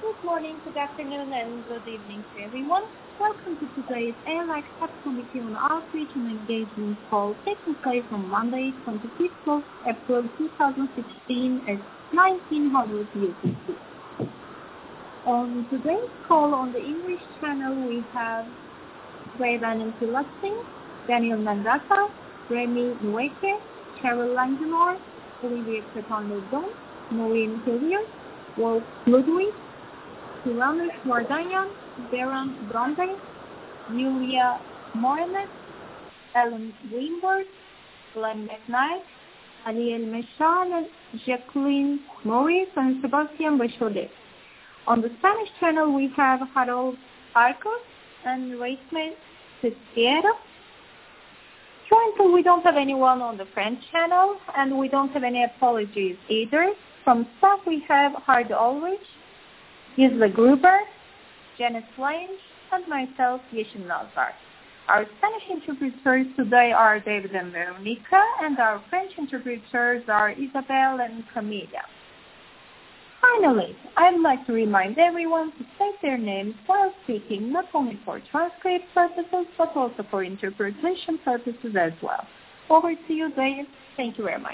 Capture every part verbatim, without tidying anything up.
Good morning, good afternoon, and good evening to everyone. Welcome to today's A L A C Subcommittee on Outreach and Engagement call taking place on Monday, twenty-fifth of April two thousand sixteen at nineteen hundred U T C. On today's call on the English channel, we have Rayvan Lasting, Daniel Mandata, Remy Nweke, Carol Langenor, Olivier Creton-Ledon, Maureen Hilliard, Wolf Ludwig, Tyrannus Vardanyan, Baron Bromberg, Julia Morenet, Ellen Greenberg, Glenn McKnight, Ariel Mechal, Jacqueline Maurice, and Sebastian Bachaudet. On the Spanish channel, we have Harold Arcos and Raisme Teixeira. Currently, we don't have anyone on the French channel, and we don't have any apologies either. From staff, we have Hard Ulrich, Gisela Gruber, Janice Lange, and myself, Yeshin Nazar. Our Spanish interpreters today are David and Veronica, and our French interpreters are Isabel and Camilla. Finally, I'd like to remind everyone to state their names while speaking, not only for transcript purposes, but also for interpretation purposes as well. Over to you, Dave. Thank you very much.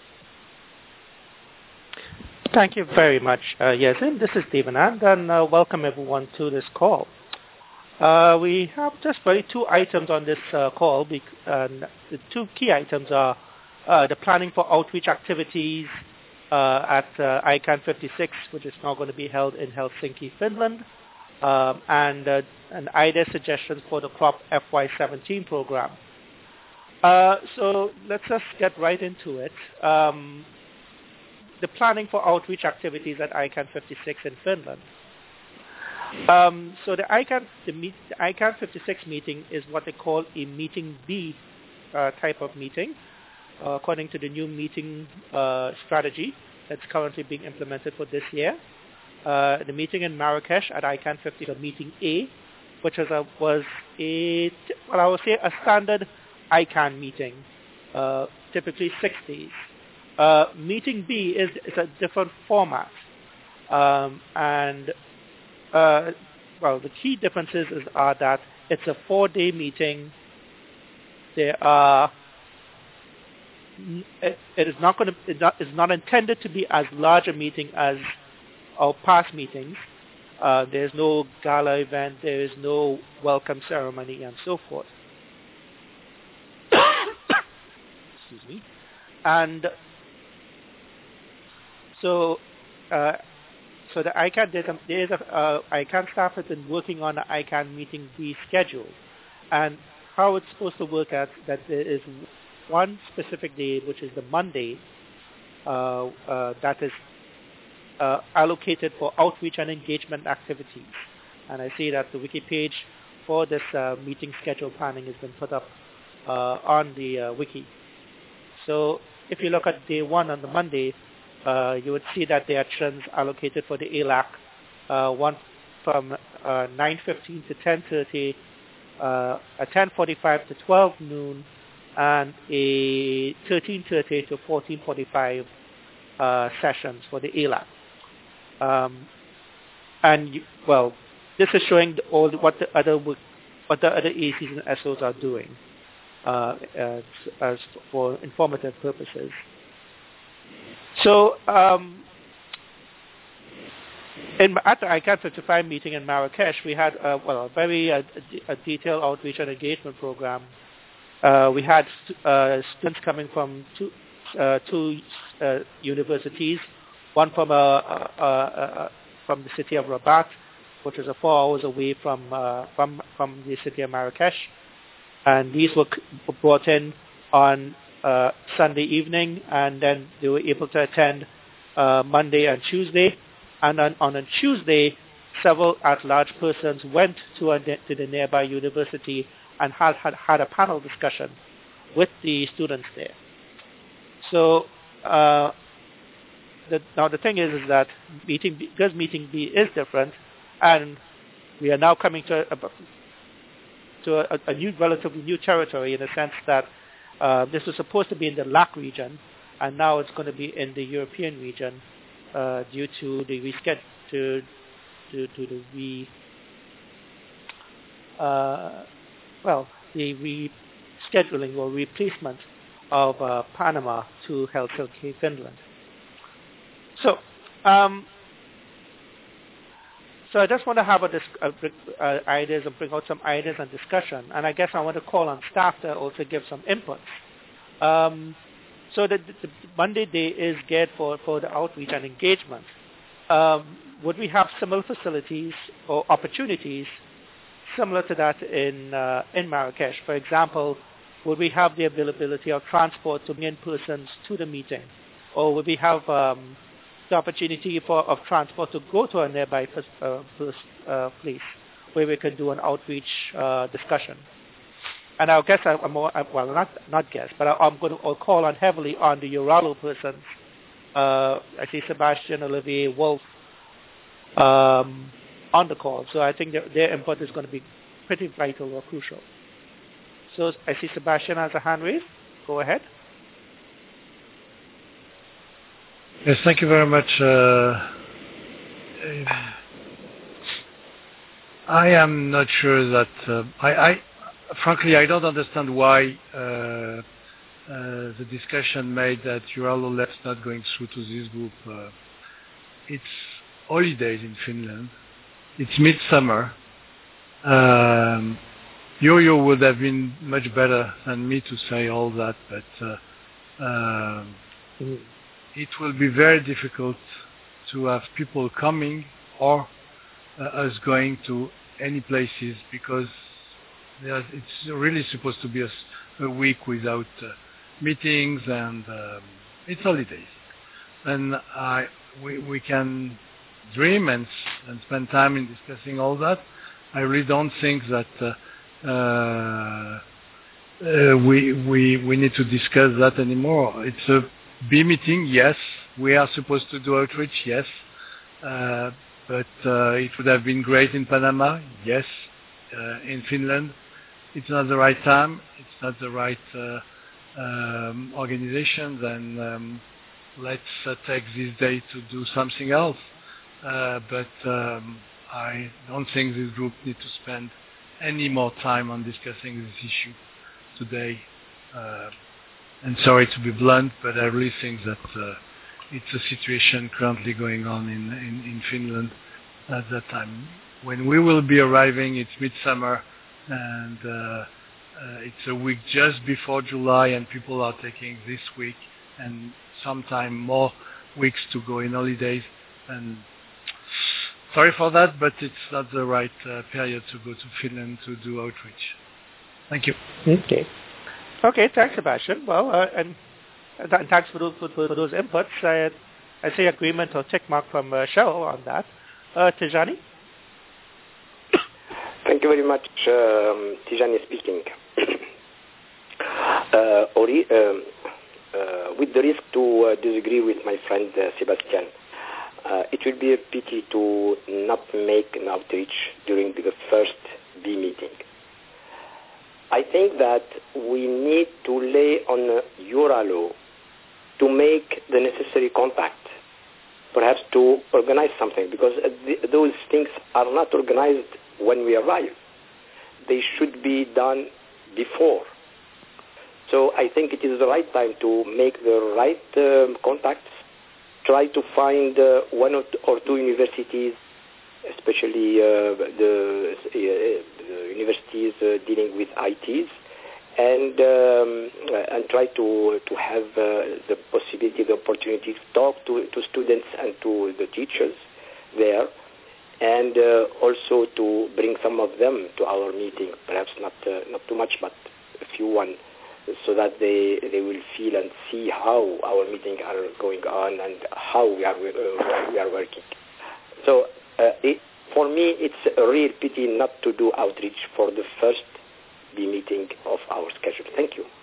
Thank you very much, uh, Yasin. This is Devanand, and uh, welcome everyone to this call. Uh, we have just very two items on this uh, call. Bec- and the two key items are uh, the planning for outreach activities uh, at uh, I CAN fifty-six, which is now going to be held in Helsinki, Finland, um, and uh, an idea suggestions for the CROP F Y seventeen program. Uh, so let's just get right into it. Um, the planning for outreach activities at I CAN fifty-six in Finland. Um, so the I CAN, the, meet, the I CAN fifty-six meeting is what they call a meeting B uh, type of meeting, uh, according to the new meeting uh, strategy that's currently being implemented for this year. Uh, the meeting in Marrakesh at I CAN fifty, the meeting A, which was a, was a well, I would say a standard I CAN meeting, uh, typically six days. Uh, meeting B is, is a different format, um, and uh, well, the key differences is, are that it's a four-day meeting. There are it, it is not going to it not, is not intended to be as large a meeting as our past meetings. Uh, there's no gala event, there is no welcome ceremony, and so forth. Excuse me, and So, uh, so the I CAN, there is a, uh, I CAN staff has been working on the I CAN meeting B schedule, and how it's supposed to work at that there is one specific day, which is the Monday, uh, uh, that is uh, allocated for outreach and engagement activities. And I see that the wiki page for this uh, meeting schedule planning has been put up uh, on the uh, wiki. So if you look at day one on the Monday, Uh, you would see that there are trends allocated for the A L A C, uh, one from uh, nine fifteen to ten thirty, uh, a ten forty-five to twelve noon, and a thirteen thirty to fourteen forty-five uh, sessions for the A L A C. Um, and you, well, this is showing the, all the, what the other what the other A Cs and S Os are doing uh, as, as for informative purposes. So, um, in, at the I CAN fifty-five meeting in Marrakesh, we had uh, well a very uh, a detailed outreach and engagement program. Uh, we had uh, students coming from two, uh, two uh, universities, one from uh, uh, uh, from the city of Rabat, which is uh, four hours away from uh, from from the city of Marrakesh, and these were brought in on Uh, Sunday evening, and then they were able to attend uh, Monday and Tuesday. And on, on a Tuesday, several at-large persons went to, a, to the nearby university and had, had had a panel discussion with the students there. So uh, the, now the thing is, is that meeting B, because meeting B is different, and we are now coming to a, to a, a new, relatively new territory in the sense that Uh, this was supposed to be in the L A C region, and now it's going to be in the European region uh, due to the reschedule, to to, to the re, uh, well, the rescheduling or replacement of uh, Panama to Helsinki, Finland. So, um, so I just want to have a dis- uh, uh, ideas and bring out some ideas and discussion, and I guess I want to call on staff to also give some inputs. Um, so the, the Monday day is geared for, for the outreach and engagement. Um, would we have similar facilities or opportunities similar to that in uh, in Marrakesh? For example, would we have the availability of transport to bring persons to the meeting, or would we have um, the opportunity for of transport to go to a nearby uh, uh, place where we could do an outreach uh, discussion? And I guess I, I'm more, well, not not guess, but I, I'm going to I'll call on heavily on the EURALO persons. Uh, I see Sebastian, Olivier, Wolf um, on the call, so I think their, their input is going to be pretty vital or crucial. So I see Sebastian has a hand raised. Go ahead. Yes, thank you very much. Uh, I am not sure that uh, I, I, frankly, I don't understand why uh, uh, the discussion made that EURALO Lab's not going through to this group. Uh, it's holidays in Finland. It's midsummer. Um, Yo-Yo would have been much better than me to say all that, but uh, um, it will be very difficult to have people coming or uh, us going to any places, because it's really supposed to be a, a week without uh, meetings, and um, it's holidays. And I, we, we can dream and, and spend time in discussing all that. I really don't think that uh, uh, uh, we, we, we need to discuss that anymore. It's a B meeting, yes. We are supposed to do outreach, yes. Uh, but uh, it would have been great in Panama, yes. Uh, in Finland, it's not the right time. It's not the right uh, um, organization. Then um, let's uh, take this day to do something else. Uh, but um, I don't think this group needs to spend any more time on discussing this issue today. Uh, and sorry to be blunt, but I really think that uh, it's a situation currently going on in, in, in Finland at that time. When we will be arriving, it's midsummer, and uh, uh, it's a week just before July, and people are taking this week and sometime more weeks to go in holidays. And sorry for that, but it's not the right uh, period to go to Finland to do outreach. Thank you. Okay. Okay, thanks, Sebastian. Well, uh, and, and thanks for those, for, for those inputs. I, I see agreement or tick mark from uh, Cheryl on that. Uh, Tijani? Thank you very much. Um, Tijani speaking. uh, Ori, um, uh, with the risk to uh, disagree with my friend uh, Sebastian, uh, it would be a pity to not make an outreach during the first B meeting. I think that we need to lay on uh, EURALO to make the necessary contact, perhaps to organize something, because uh, th- those things are not organized when we arrive. They should be done before. So I think it is the right time to make the right um, contacts, try to find uh, one or, t- or two universities, especially uh, the, uh, the universities uh, dealing with I Ts, and um, uh, and try to to have uh, the possibility, the opportunity to talk to, to students and to the teachers there, and uh, also to bring some of them to our meeting, perhaps not uh, not too much, but a few one, so that they they will feel and see how our meetings are going on and how we are uh, we are working. So uh, it, for me, it's a real pity not to do outreach for the first B meeting of our schedule. Thank you.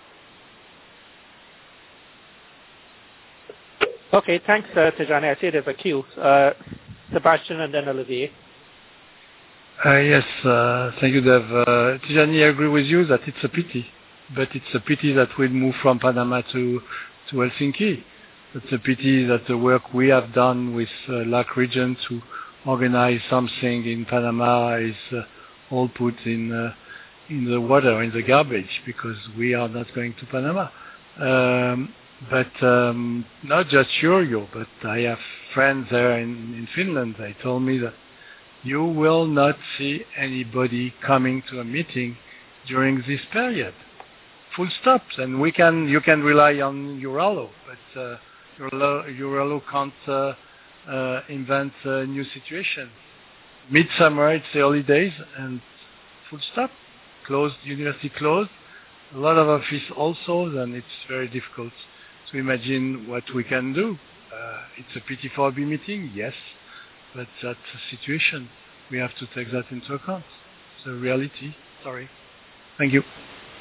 Okay, thanks, uh, Tijani. I see there's a queue. Uh, Sebastian and then Olivier. Uh, yes, uh, thank you, Dev. Uh, Tijani, I agree with you that it's a pity, but it's a pity that we'll move from Panama to, to Helsinki. It's a pity that the work we have done with uh, L A C region to organize something in Panama is uh, all put in uh, in the water, in the garbage, because we are not going to Panama. Um, but um, not just Yrjö, but I have friends there in, in Finland. They told me that you will not see anybody coming to a meeting during this period. Full stop. And we can, you can rely on Uralo, but uh, Uralo, Uralo can't uh, uh, invent a new situation. Midsummer, it's the early days, and full stop. Closed, university closed. A lot of office also, then it's very difficult to imagine what we can do. Uh, it's a P T four B meeting, yes, but that's a situation. We have to take that into account. It's a reality. Sorry. Thank you.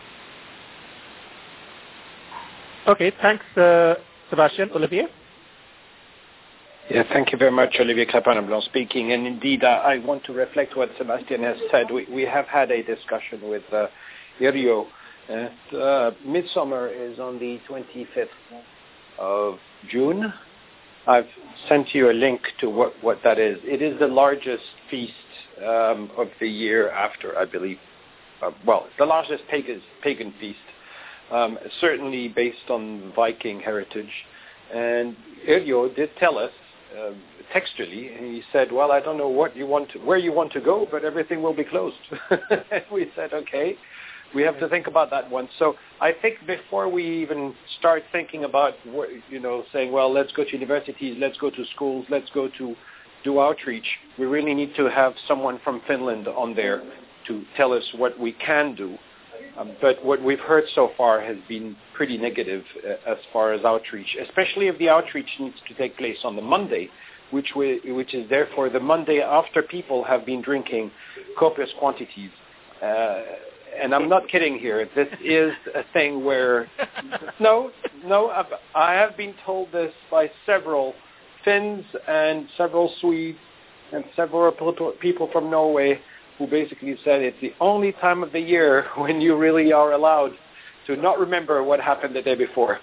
Okay, thanks, uh, Sebastian. Olivier? Yeah, thank you very much, Olivier Clapin-Blanc speaking. And indeed, uh, I want to reflect what Sebastian has said. We, we have had a discussion with uh, Yrjö. And, uh, Midsummer is on the twenty-fifth of June. I've sent you a link to what, what that is. It is the largest feast um, of the year after, I believe. Uh, well, the largest pagan, pagan feast, um, certainly based on Viking heritage. And Yrjö did tell us uh, textually, and he said, well, I don't know what you want to, where you want to go, but everything will be closed. And we said, okay. We have to think about that one. So I think before we even start thinking about, you know, saying, well, let's go to universities, let's go to schools, let's go to do outreach, we really need to have someone from Finland on there to tell us what we can do. Um, but what we've heard so far has been pretty negative uh, as far as outreach, especially if the outreach needs to take place on the Monday, which, we, which is therefore the Monday after people have been drinking copious quantities. Uh, And I'm not kidding here. This is a thing where, no, no, I've, I have been told this by several Finns and several Swedes and several people from Norway who basically said it's the only time of the year when you really are allowed to not remember what happened the day before.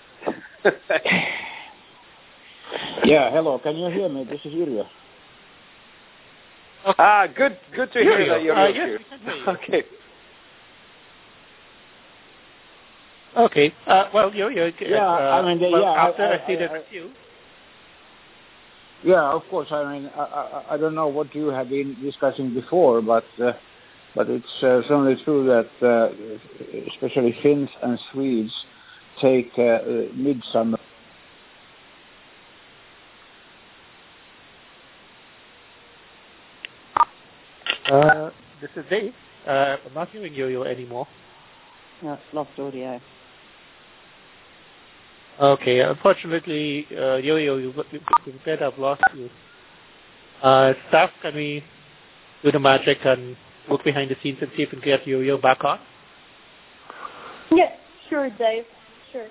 Yeah, hello. Can you hear me? This is Yrjö. Okay. Ah, good, good to hear that you're uh, here. Yes, okay. Okay. Uh, well, you, you, yeah, uh, I mean, the, well, yeah, after I, I, I see I, the I, review. Yeah, of course. I mean, I, I, I don't know what you have been discussing before, but uh, but it's uh, certainly true that uh, especially Finns and Swedes take uh, uh, midsummer. Uh, this is Dave. Uh, I'm not hearing you anymore. No, it's lost audio. Okay, unfortunately, uh, Yo-Yo, you, you, you said I've lost you. Uh, staff, can we do the magic and look behind the scenes and see if we can get Yo-Yo back on? Yeah, sure, Dave. Sure.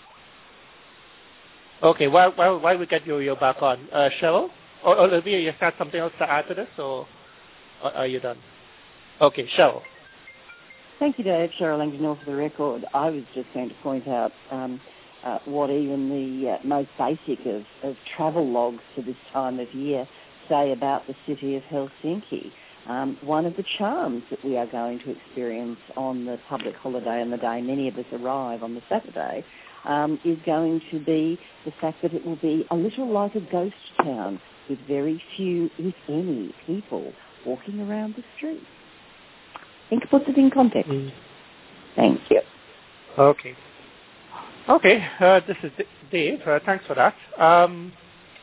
Okay, while, while, while we get Yo-Yo back on, uh, Cheryl? Or Olivia, you have something else to add to this, or are you done? Okay, Cheryl. Thank you, Dave. Cheryl Langdon for the record. I was just going to point out um, uh, what even the uh, most basic of, of travel logs for this time of year say about the city of Helsinki. Um, one of the charms that we are going to experience on the public holiday on the day many of us arrive on the Saturday um, is going to be the fact that it will be a little like a ghost town with very few, if any, people walking around the streets. I think it puts it in context. Mm. Thank you. Okay. Okay, uh, this is D- Dave. Uh, thanks for that. Um,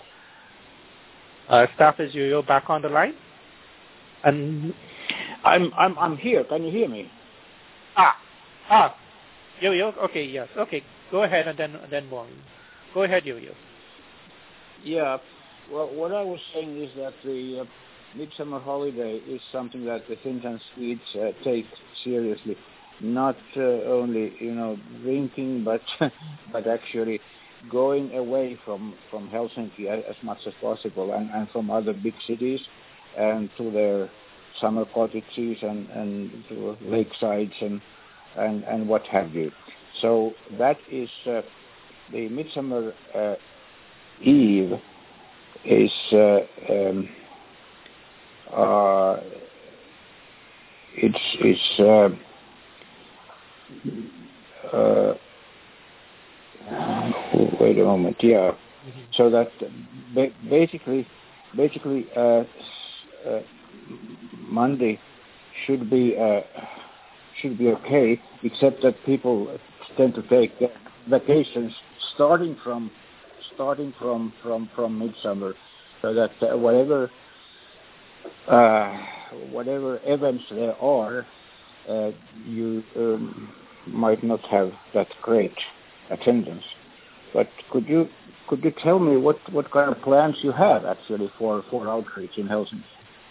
uh, staff, is you back on the line? And I'm I'm I'm here. Can you hear me? Ah, ah, Yo Yo. Okay, yes. Okay, go ahead and then and then more. Go ahead, Yo Yo. Yeah. Well, what I was saying is that the uh, midsummer holiday is something that the Finns and Swedes uh, take seriously. Not uh, only, you know, drinking, but but actually going away from, from Helsinki as, as much as possible and, and from other big cities and to their summer cottages and, and to lakesides and, and, and what have you. So that is uh, the Midsummer uh, Eve is uh, um, uh, it's it's uh, uh, wait a moment. Yeah, mm-hmm. So that ba- basically, basically, uh, uh, Monday should be uh, should be okay, except that people tend to take vacations starting from starting from from from midsummer, so that uh, whatever uh, whatever events there are, uh, you um, might not have that great attendance. But could you could you tell me what, what kind of plans you have actually for, for outreach in Helsinki?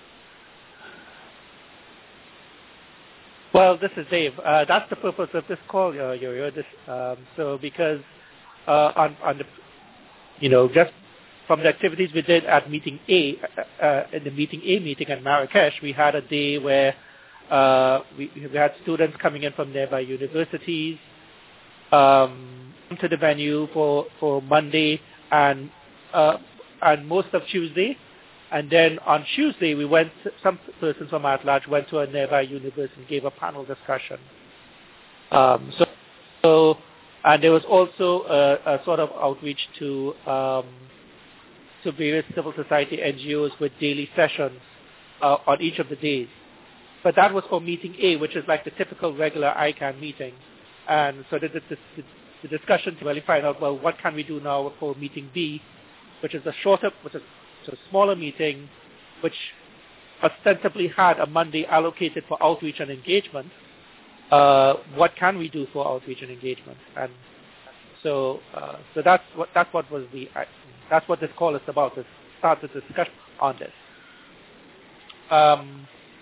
Well, this is Dave. Uh, that's the purpose of this call, uh, Yo-Yo. This, um, so because uh, on, on the, you know, just from the activities we did at meeting A, uh, uh, in the meeting A meeting at Marrakesh, we had a day where uh, we, we had students coming in from nearby universities um, to the venue for, for Monday and uh, and most of Tuesday. And then on Tuesday, we went, some persons from At Large went to a nearby university and gave a panel discussion. Um, so, so, and there was also a, a sort of outreach to um, to various civil society N G Os with daily sessions uh, on each of the days. But that was for meeting A, which is like the typical regular I CANN meeting. And so the, the, the, the discussion to really find out, well, what can we do now for meeting B, which is a shorter, which is a smaller meeting, which ostensibly had a Monday allocated for outreach and engagement. Uh, what can we do for outreach and engagement? And so, uh, so that's what that's what was the that's what this call is about. To start the discussion on this. Um,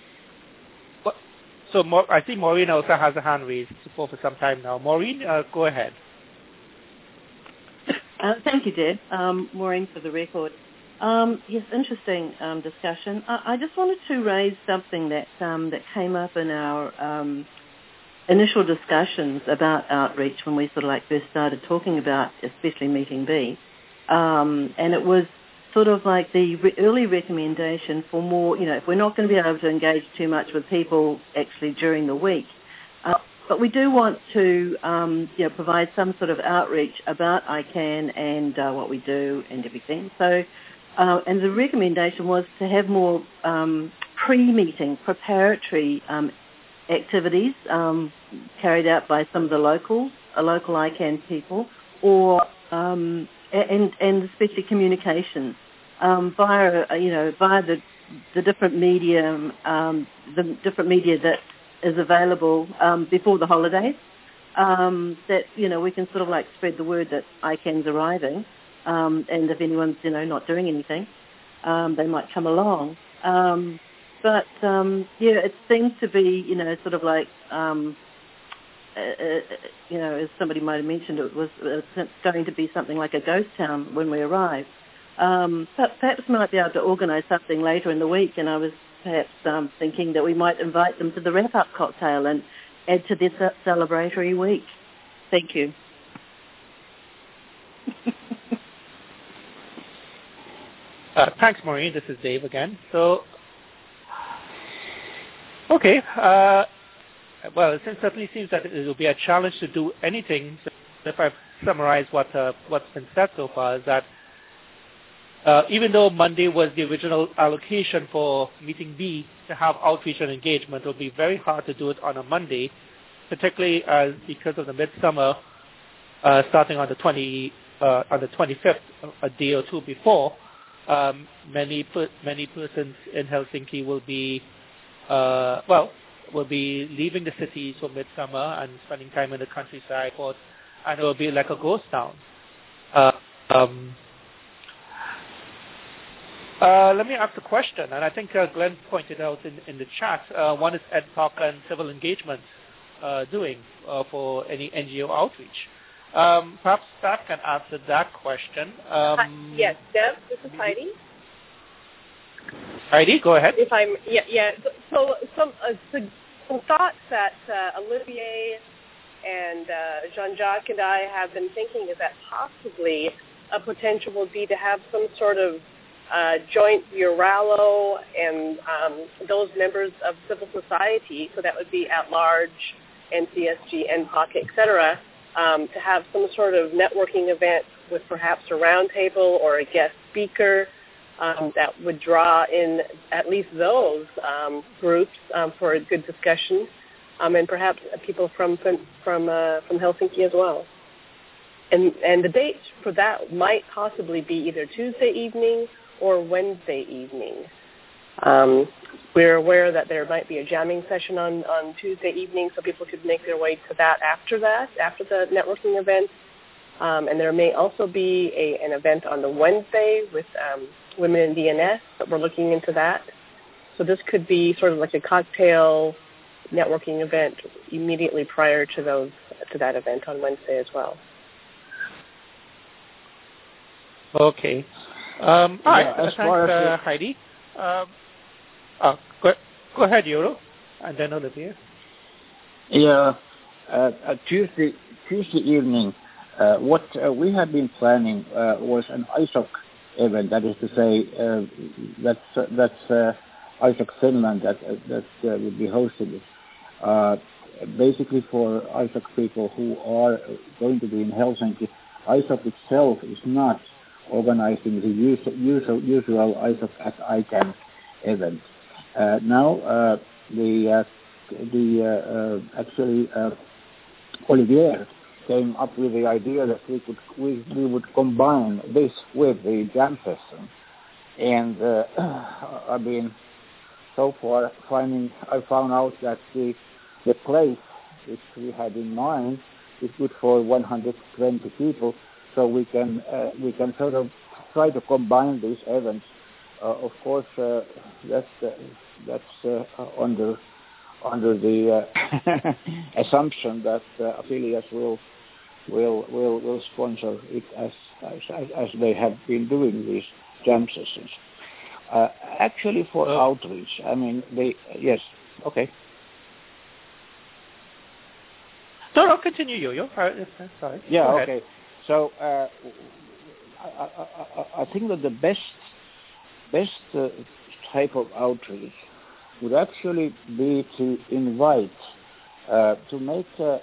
so Mo- I think Maureen also has a hand raised for for some time now. Maureen, uh, go ahead. Uh, thank you, Deb. Um, Maureen for the record. Um, yes, interesting um, discussion. I, I just wanted to raise something that um, that came up in our um, initial discussions about outreach when we sort of like first started talking about, especially meeting B, um, and it was sort of like the re- early recommendation for more. You know, if we're not going to be able to engage too much with people actually during the week, uh, but we do want to um, you know provide some sort of outreach about I CANN and uh, what we do and everything. So. Uh, and the recommendation was to have more um, pre-meeting, preparatory um, activities um, carried out by some of the locals, uh, local I CANN people, or um, and and especially communication um, via you know via the the different media um, the different media that is available um, before the holidays. Um, that you know we can sort of like spread the word that I CANN's arriving. Um, and if anyone's, you know, not doing anything, um, they might come along. Um, but, um, yeah, it seems to be, you know, sort of like, um, uh, uh, you know, as somebody might have mentioned, it was uh, going to be something like a ghost town when we arrived. Um, but perhaps we might be able to organise something later in the week, and I was perhaps um, thinking that we might invite them to the wrap-up cocktail and add to this celebratory week. Thank you. Uh, thanks, Maureen. This is Dave again. So, okay. Uh, well, it certainly seems that it will be a challenge to do anything. So if I summarize what uh, what's been said so far, is that uh, even though Monday was the original allocation for meeting B to have outreach and engagement, it will be very hard to do it on a Monday, particularly uh, because of the midsummer uh, starting on the twenty uh, on the twenty-fifth, a day or two before. Um, many per, many persons in Helsinki will be, uh, well, will be leaving the cities for midsummer and spending time in the countryside, and it will be like a ghost town. Uh, um, uh, let me ask a question, and I think uh, Glenn pointed out in, in the chat. Uh, one is Ed Talk and Civil Engagement uh, doing uh, for any N G O outreach. Um, perhaps staff can answer that question. Um, Hi, yes, Deb, this is Heidi. Heidi, go ahead. If I'm, yeah, yeah. So, so some, uh, some, some thoughts that uh, Olivier and uh, Jean-Jacques and I have been thinking is that possibly a potential would be to have some sort of uh, joint Uralo and um, those members of civil society, so that would be at large, N C S G, N P O C, et cetera, um, to have some sort of networking event with perhaps a roundtable or a guest speaker um, that would draw in at least those um, groups um, for a good discussion, um, and perhaps people from from uh, from Helsinki as well. And and the date for that might possibly be either Tuesday evening or Wednesday evening. Um, we're aware that there might be a jamming session on, on Tuesday evening, so people could make their way to that after that, after the networking event. Um, and there may also be a, an event on the Wednesday with um, Women in D N S, but we're looking into that. So this could be sort of like a cocktail networking event immediately prior to those to that event on Wednesday as well. Okay. Um, all yeah, right. as Thanks, far as uh, Heidi. Um, oh, go, go ahead, Euro, and then Olivia. Yeah, uh, uh, Tuesday Tuesday evening. Uh, what uh, we had been planning uh, was an I S O C event. That is to say, uh, that's uh, that's uh, I S O C Finland that uh, that uh, would be hosting it. Uh, basically, for I S O C people who are going to be in Helsinki, I S O C itself is not organizing the usual, usual, usual I S O C at I CANN event. Uh, now, uh, the uh, the uh, uh, actually uh, Olivier came up with the idea that we could we, we would combine this with the jam session, and uh, I've been so far finding I found out that the the place which we had in mind is good for one hundred twenty people. So we can uh, we can sort of try to combine these events. Uh, of course, uh, that's uh, that's uh, under under the uh, assumption that uh, affiliates will will will will sponsor it as as as they have been doing these jam sessions. Uh, actually, for oh. outreach, I mean, they yes, okay. No, no, continue, Yo-Yo. Uh, sorry. Yeah, okay. So uh, I, I, I think that the best best uh, type of outreach would actually be to invite, uh, to make uh,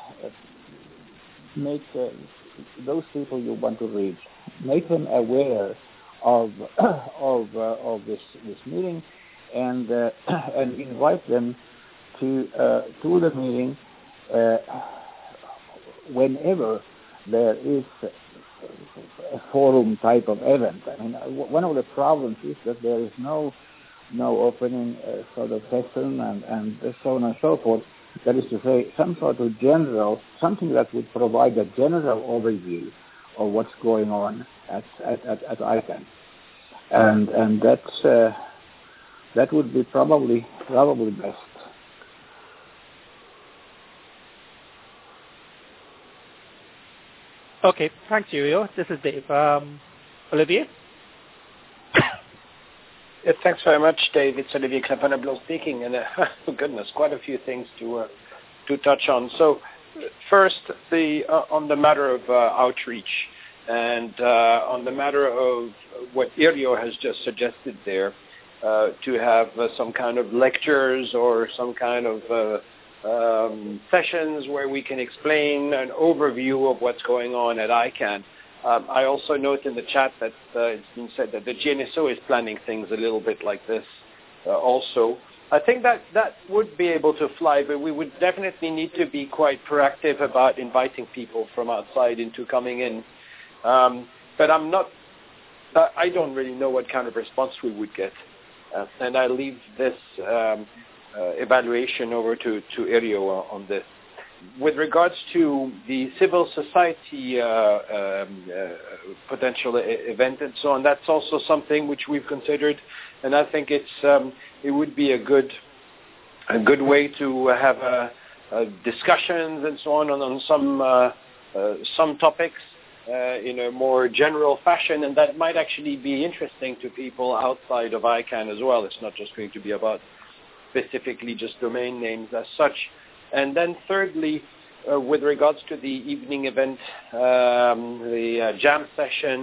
make uh, those people you want to reach, make them aware of of uh, of this this meeting, and uh, and invite them to uh, to the meeting uh, whenever there is a forum type of event. I mean, one of the problems is that there is no no opening uh, sort of session and, and so on and so forth. That is to say, some sort of general, something that would provide a general overview of what's going on at at, at, at I CANN. And and that's uh, that would be probably probably best. Okay, thanks, Yo-Yo. This is Dave. Um, Olivier? Yeah, thanks very much, Dave. It's Olivier Crepin-Leblond speaking, and uh, oh goodness, quite a few things to uh, to touch on. So, first, the uh, on the matter of uh, outreach, and uh, on the matter of what Irjo has just suggested there, uh, to have uh, some kind of lectures or some kind of uh, Um, sessions where we can explain an overview of what's going on at I CANN. Um, I also note in the chat that uh, it's been said that the G N S O is planning things a little bit like this uh, also. I think that that would be able to fly, but we would definitely need to be quite proactive about inviting people from outside into coming in. Um, but I'm not, I don't really know what kind of response we would get. Uh, and I leave this um, Uh, evaluation over to, to Irjo on this. With regards to the civil society uh, um, uh, potential e- event and so on, that's also something which we've considered, and I think it's um, it would be a good a good way to have uh, uh, discussions and so on on, on some uh, uh, some topics uh, in a more general fashion, and that might actually be interesting to people outside of I CANN as well. It's not just going to be about specifically just domain names as such. And then thirdly, uh, with regards to the evening event, um, the uh, jam session,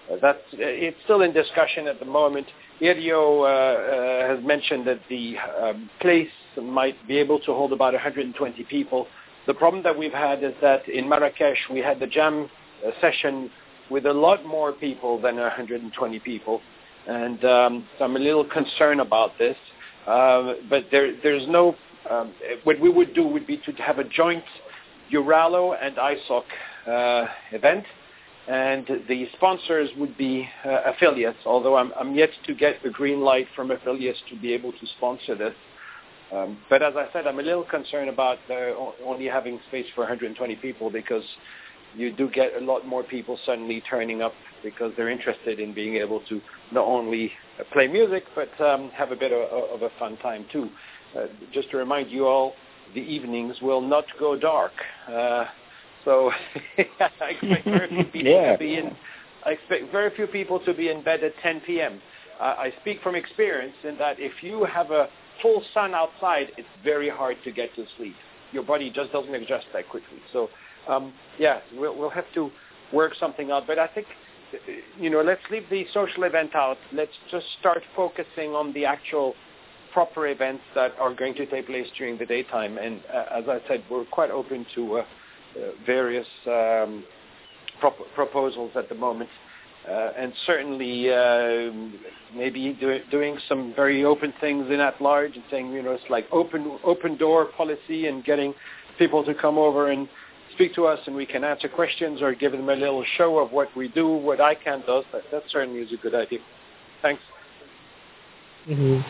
Uh, that's uh, it's still in discussion at the moment. Irio uh, uh, has mentioned that the um, place might be able to hold about one hundred twenty people. The problem that we've had is that in Marrakesh we had the jam uh, session with a lot more people than one hundred twenty people, and um, so I'm a little concerned about this. Uh, but there, there's no. Um, what we would do would be to have a joint Uralo and I S O C uh, event, and the sponsors would be uh, affiliates, although I'm, I'm yet to get the green light from affiliates to be able to sponsor this. Um, but as I said, I'm a little concerned about uh, only having space for one hundred twenty people, because you do get a lot more people suddenly turning up because they're interested in being able to not only play music but um, have a bit of, of a fun time too. Uh, just to remind you all, the evenings will not go dark. Uh, so I expect very few people yeah. to be in. I expect very few people to be in bed at ten p.m. Uh, I speak from experience in that if you have a full sun outside, it's very hard to get to sleep. Your body just doesn't adjust that quickly. So, um, yeah, we'll, we'll have to work something out. But I think, you know, let's leave the social event out. Let's just start focusing on the actual proper events that are going to take place during the daytime. And uh, as I said, we're quite open to uh, uh, various um, prop- proposals at the moment. Uh, and certainly uh, maybe do, doing some very open things in at large and saying, you know, it's like open open door policy and getting people to come over and speak to us and we can answer questions or give them a little show of what we do, what I C A N does. That, that certainly is a good idea. Thanks. Mm-hmm.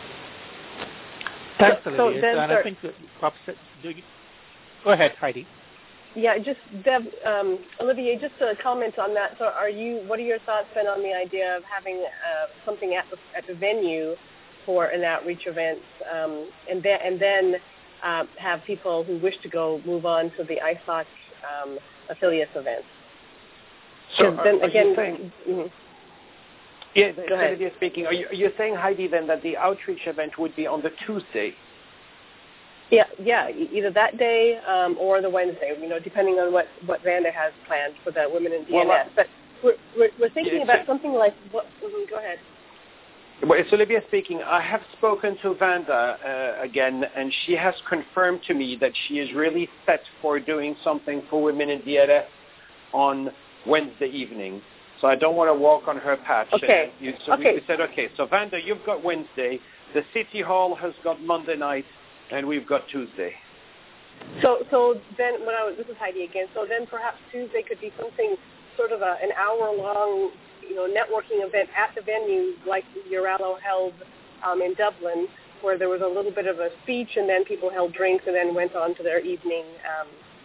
Thanks, so, Olivier. So then, and I think that do you, go ahead, Heidi. Yeah, just Deb, um, Olivier, just a comment on that. So, are you? What are your thoughts then on the idea of having uh, something at the at the venue for an outreach event, um, and then and then uh, have people who wish to go move on to the I S O C um, affiliates event? So, are, then are again, you saying? Mm-hmm. Yeah, go ahead. Olivier speaking. Are you, are you saying, Heidi, then that the outreach event would be on the Tuesday? Yeah, yeah, either that day um, or the Wednesday, you know, depending on what, what Vanda has planned for the Women in D N S. Well, uh, but we're, we're, we're thinking yeah, about something like, what, mm-hmm, go ahead. Well, it's Olivia speaking. I have spoken to Vanda uh, again, and she has confirmed to me that she is really set for doing something for Women in D N S on Wednesday evening. So I don't want to walk on her patch. Okay. You, so okay. we said, okay, so Vanda, you've got Wednesday. The City Hall has got Monday night. And we've got Tuesday. So, so then, when I was, this is Heidi again. So then, perhaps Tuesday could be something sort of a, an hour-long, you know, networking event at the venue, like Uralo held um, in Dublin, where there was a little bit of a speech, and then people held drinks, and then went on to their evening um,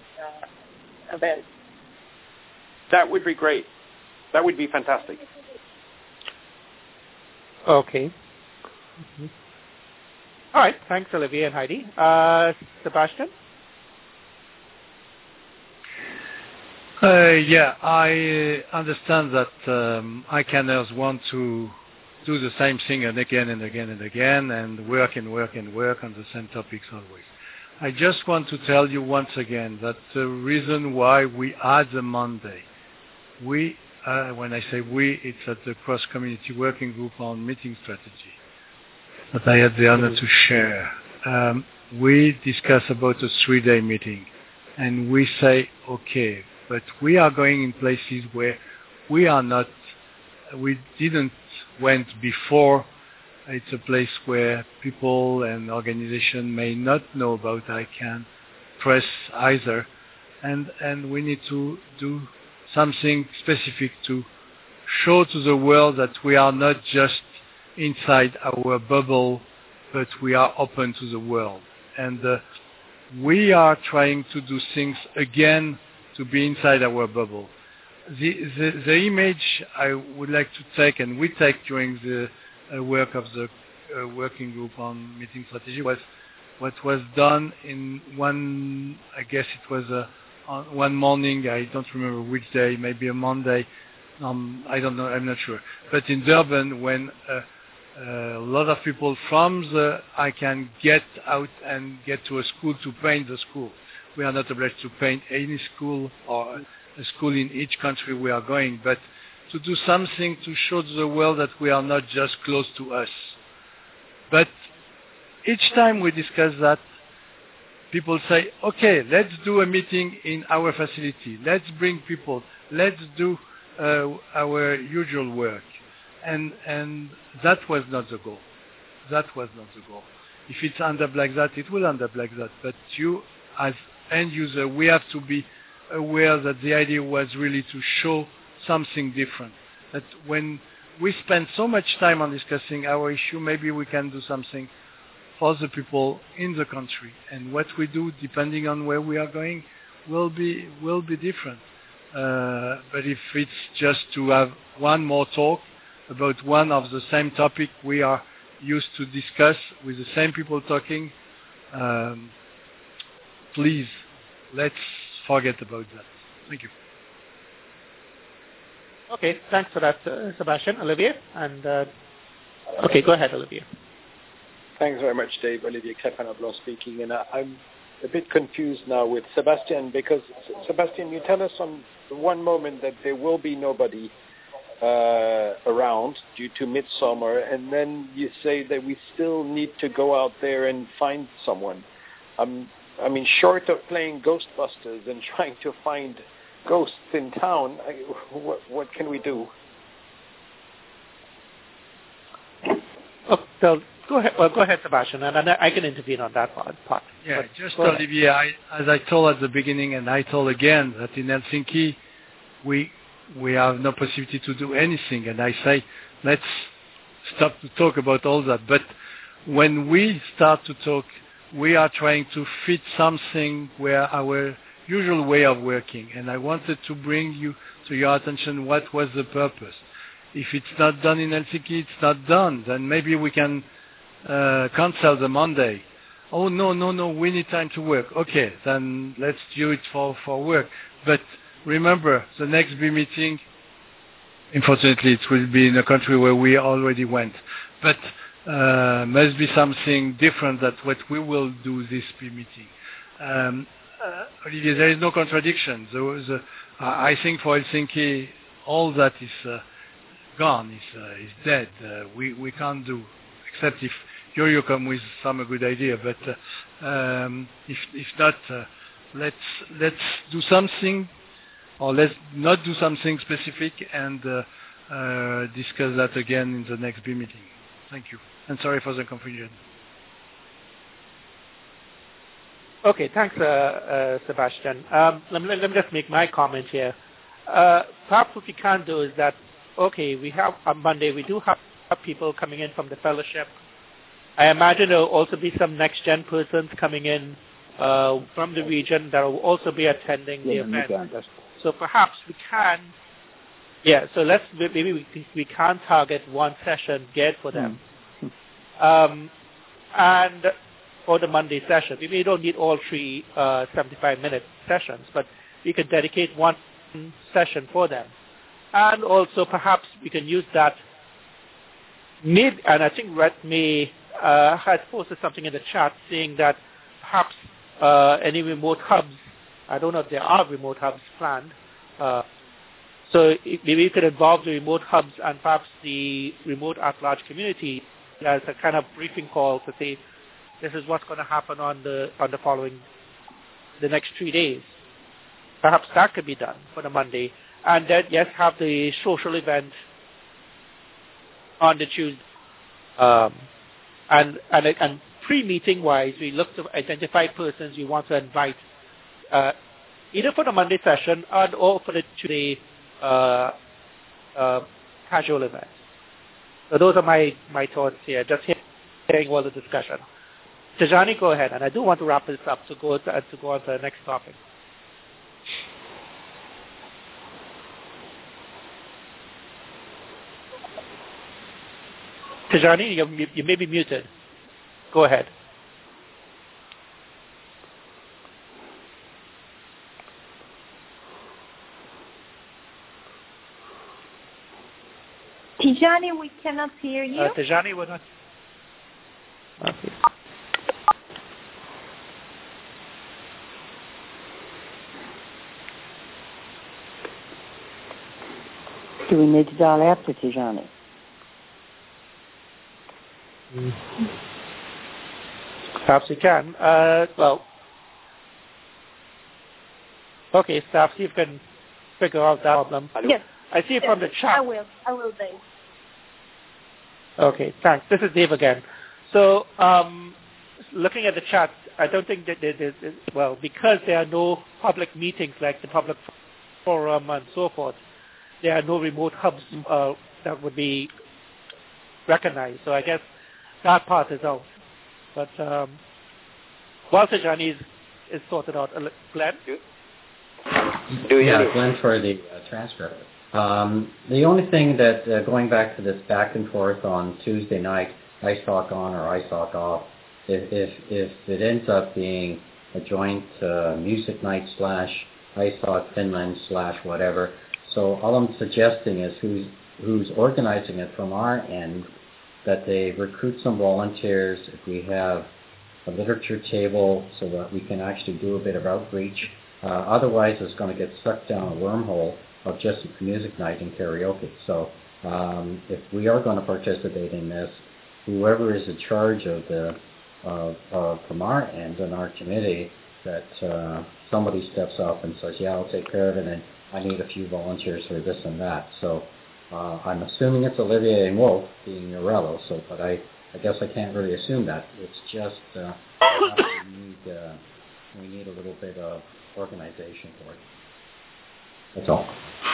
uh, event. That would be great. That would be fantastic. Okay. Mm-hmm. All right. Thanks, Olivier and Heidi. Uh, Sebastian? Uh, yeah, I uh, understand that um, I C A Ners want to do the same thing and again and again and again and work and work and work on the same topics always. I just want to tell you once again that the reason why we add the Monday, we, uh, when I say we, it's at the cross-community working group on meeting strategy that I had the honor to share. Um, we discuss about a three-day meeting, and we say, okay, but we are going in places where we are not, we didn't went before. It's a place where people and organizations may not know about I C A N, press either, and, and we need to do something specific to show to the world that we are not just inside our bubble, but we are open to the world. And uh, we are trying to do things again to be inside our bubble. The, the, the image I would like to take, and we take during the uh, work of the uh, working group on meeting strategy, was what was done in one, I guess it was a, on one morning, I don't remember which day, maybe a Monday, um, I don't know, I'm not sure. But in Durban, when uh, Uh, a lot of people from the I C A N get out and get to a school to paint the school. We are not obliged to paint any school or a school in each country we are going, but to do something to show to the world that we are not just close to us. But each time we discuss that, people say, okay, let's do a meeting in our facility. Let's bring people. Let's do uh, our usual work. And, and that was not the goal. That was not the goal. If it's end up like that, it will end up like that. But you, as end user, we have to be aware that the idea was really to show something different. That when we spend so much time on discussing our issue, maybe we can do something for the people in the country. And what we do, depending on where we are going, will be will be different. Uh, but if it's just to have one more talk about one of the same topic we are used to discuss with the same people talking, um, please, let's forget about that. Thank you. Okay, thanks for that, uh, Sebastian. Olivier? And uh, okay, go ahead, Olivier. Thanks very much, Dave. Olivier Crépin-Leblanc speaking. And I, I'm a bit confused now with Sebastian, because, Sebastian, you tell us on one moment that there will be nobody uh, around due to midsummer, and then you say that we still need to go out there and find someone. Um, I mean, short of playing Ghostbusters and trying to find ghosts in town, I, what, what can we do? Oh, so go ahead, well, go ahead, Sebastian, and, and I can intervene on that part. part. Yeah, but just Olivier, I, as I told at the beginning, and I told again, that in Helsinki, we we have no possibility to do anything, and I say, let's stop to talk about all that. But when we start to talk, we are trying to fit something where our usual way of working, and I wanted to bring you to your attention what was the purpose. If it's not done in Helsinki, it's not done. Then maybe we can uh, cancel the Monday. Oh, no, no, no, we need time to work. Okay, then let's do it for, for work. But remember, the next B meeting, unfortunately, it will be in a country where we already went. But uh, must be something different than what we will do this B meeting. Um, uh, Olivier, there is no contradiction. There was a, I think for Helsinki, all that is uh, gone, is, uh, is dead. Uh, we, we can't do, except if you come with some good idea. But uh, um, if, if not, uh, let's, let's do something, or let's not do something specific, and uh, uh, discuss that again in the next B meeting. Thank you. And sorry for the confusion. Okay, thanks, uh, uh, Sebastian. Um, let, me, let me just make my comment here. Uh, perhaps what we can do is that, okay, we have on Monday, we do have, have people coming in from the fellowship. I imagine there will also be some next-gen persons coming in uh, from the region that will also be attending the yeah, event. So perhaps we can, yeah, so let's, maybe we, we can target one session geared for them. Mm. Um, and for the Monday session, maybe you don't need all three uh, seventy-five minute sessions, but we can dedicate one session for them. And also perhaps we can use that mid, and I think Red May uh, has posted something in the chat saying that perhaps uh, any remote hubs, I don't know if there are remote hubs planned, uh, so it, maybe you could involve the remote hubs and perhaps the remote at-large community as a kind of briefing call to say, this is what's going to happen on the on the following, the next three days. Perhaps that could be done for the Monday. And then, yes, have the social event on the Tuesday. Um, and, and, and pre-meeting wise, we look to identify persons we want to invite, uh, either for the Monday session and or for the Tuesday uh, uh, casual event. So those are my, my thoughts here, just hearing all the discussion. Tijani, go ahead. And I do want to wrap this up to go to, to go on to the next topic. Tijani, you, you may be muted. Go ahead. Tijani, we cannot hear you. Uh, Tijani, we're not. Okay. do we need to dial out to Tijani? Mm. Perhaps you can. Uh, well, okay, staff, see if you can figure out that problem. Yes. I see yes. from the chat. I will. I will, Dave. Okay, thanks. This is Dave again. So, um, looking at the chat, I don't think that there, there, well, because there are no public meetings like the public forum and so forth, there are no remote hubs uh, that would be recognized. So I guess that part is out. But um, while Tijani is, is sorted out, uh, Glenn? Do you yeah, Glenn for the uh, transcript. Um, the only thing that, uh, going back to this back and forth on Tuesday night, I S O C on or I S O C off, if, if, if it ends up being a joint uh, music night slash I S O C Finland slash whatever, so all I'm suggesting is who's, who's organizing it from our end, that they recruit some volunteers, if we have a literature table so that we can actually do a bit of outreach. Uh, otherwise, it's going to get sucked down a wormhole of just music night and karaoke. So um, if we are going to participate in this, whoever is in charge of the uh, uh, from our end and our committee, that uh, somebody steps up and says, yeah, I'll take care of it, and I need a few volunteers for this and that. So uh, I'm assuming it's Olivier and Wolf being Urello, so, but I, I guess I can't really assume that. It's just uh, we, need, uh, we need a little bit of organization for it. That's all.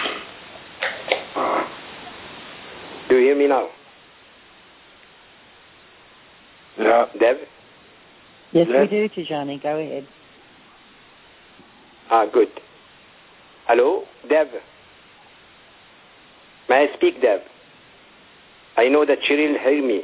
Do you hear me now? Yeah. Dev? Yes, Yes. we do, Tijani. Go ahead. Ah, good. Hello, Dev? May I speak, Dev? I know that Cheryl heard me.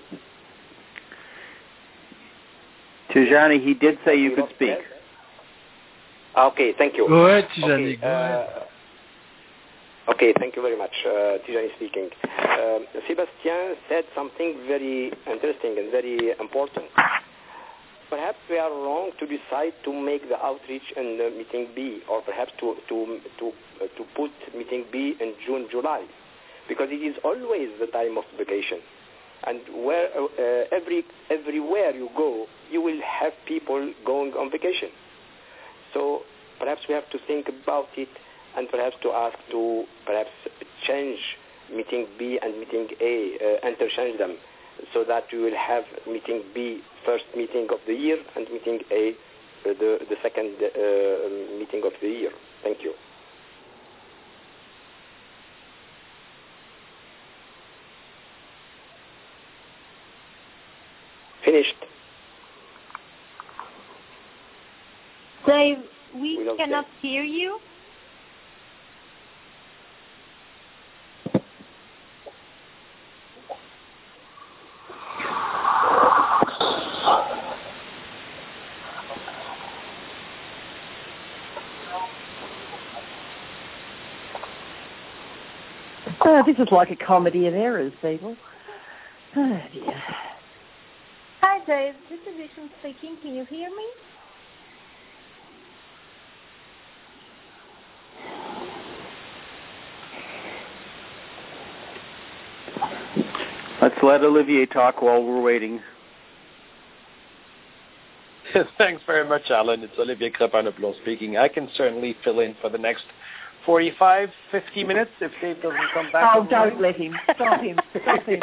Tijani, he did say you could speak. Okay, thank you. Go ahead, Tijani. Okay, Go ahead. uh, okay, thank you very much. Uh, Tijani speaking. Uh, Sébastien said something very interesting and very important. Perhaps we are wrong to decide to make the outreach in uh, meeting B, or perhaps to to to uh, to put meeting B in June, July, because it is always the time of vacation, and where uh, every everywhere you go, you will have people going on vacation. So perhaps we have to think about it, and perhaps to ask to perhaps change meeting B and meeting A, uh, interchange them, so that we will have meeting B first meeting of the year and meeting A uh, the the second uh, meeting of the year. Thank you. Finished. Dave, we, We don't cannot hear you. Oh, this is like a comedy of errors, people. Oh, dear. Hi, Dave. This is Ishan speaking. Can you hear me? Let's let Olivier talk while we're waiting. Thanks very much, Alan. It's Olivier Crepin-Leblond speaking. I can certainly fill in for the next forty-five, fifty minutes if Dave doesn't come back. Oh, don't let him. Stop him. Stop him.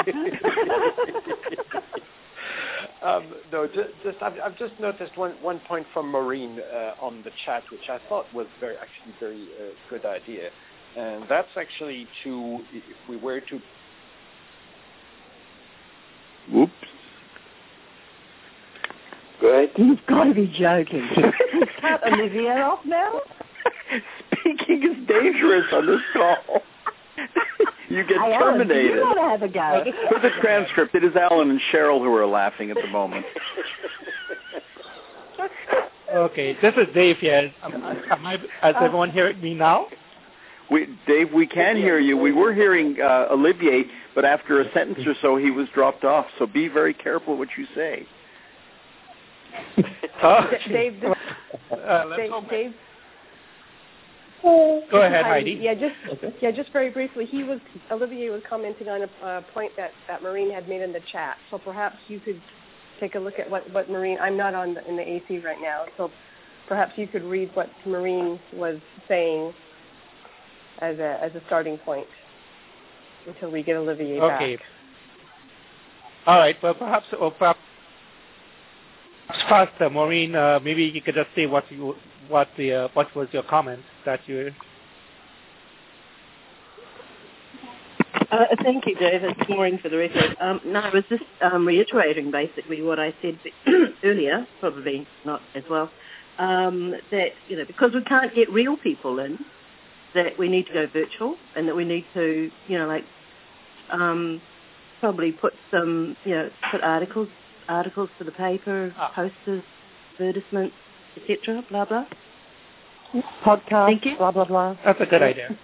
um, no, just, just I've, I've just noticed one, one point from Maureen uh, on the chat, which I thought was very actually very uh, good idea, and that's actually to if we were to. Whoops. Go ahead. You've got to be joking. Cut Olivier off now? Speaking is dangerous on this call. You get Hey, terminated. Alan, you want to have a go? For the transcript, it is Alan and Cheryl who are laughing at the moment. Okay, this is Dave here. Am, am I, is everyone hearing me now? We, Dave, we can hear you. We were hearing uh, Olivier, but after a sentence or so, he was dropped off. So be very careful what you say. Oh, Dave, this, uh, let's Dave, go back. Dave, Go ahead, Heidi. Yeah, just okay. yeah, just very briefly. He was Olivier was commenting on a uh, point that, that Maureen had made in the chat. So perhaps you could take a look at what, what Maureen. I'm not on the, in the A C right now, so perhaps you could read what Maureen was saying as a as a starting point until we get Olivier back. Okay. All right. Well, perhaps or perhaps faster, Maureen. Uh, maybe you could just say what you what the uh, what was your comment that you. Uh, thank you, Dave. It's Maureen for the record. Um, no, I was just um, reiterating basically what I said earlier, probably not as well. Um, that you know, because we can't get real people in, that we need to go virtual, and that we need to, you know, like um, probably put some, you know, put articles, articles to the paper, ah. posters, advertisements, et cetera. Blah blah. Podcast. Thank you. Blah blah blah. That's a good idea.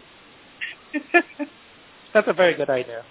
That's a very good idea.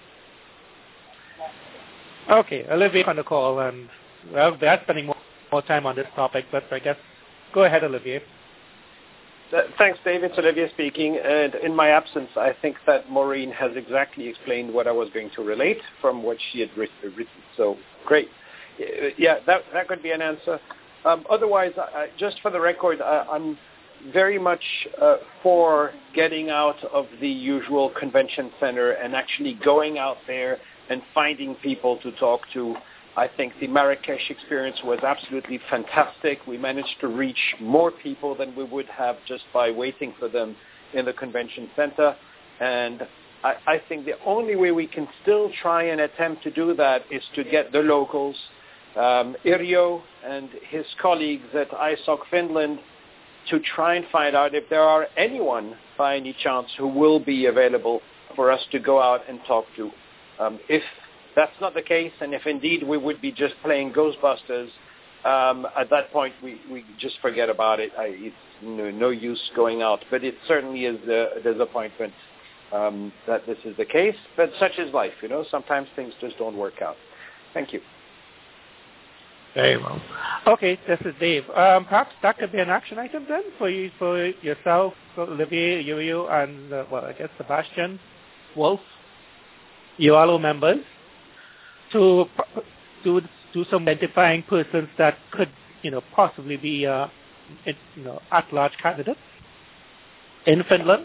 Okay, Olivier on the call, and well, they're spending more, more time on this topic, but I guess go ahead, Olivier. Uh, thanks, Dave. It's Olivier speaking. And in my absence, I think that Maureen has exactly explained what I was going to relate from what she had written. So great. Yeah, that that could be an answer. Um, otherwise, I, just for the record, I, I'm very much uh, for getting out of the usual convention center and actually going out there and finding people to talk to. I think the Marrakesh experience was absolutely fantastic. We managed to reach more people than we would have just by waiting for them in the convention center. And I, I think the only way we can still try and attempt to do that is to get the locals, um, Irjo and his colleagues at I S O C Finland, to try and find out if there are anyone by any chance who will be available for us to go out and talk to. Um, if that's not the case, and if indeed we would be just playing Ghostbusters, um, at that point we, we just forget about it. I, it's no, no use going out. But it certainly is a, a disappointment um, that this is the case. But such is life, you know. Sometimes things just don't work out. Thank you. Very well. Okay, this is Dave. Um, perhaps that could be an action item then for you, for yourself, for Olivier, Uriel, and uh, well, I guess Sebastian, Wolf, U L O members, to do do some identifying persons that could, you know, possibly be, uh, you know, at-large candidates in Finland,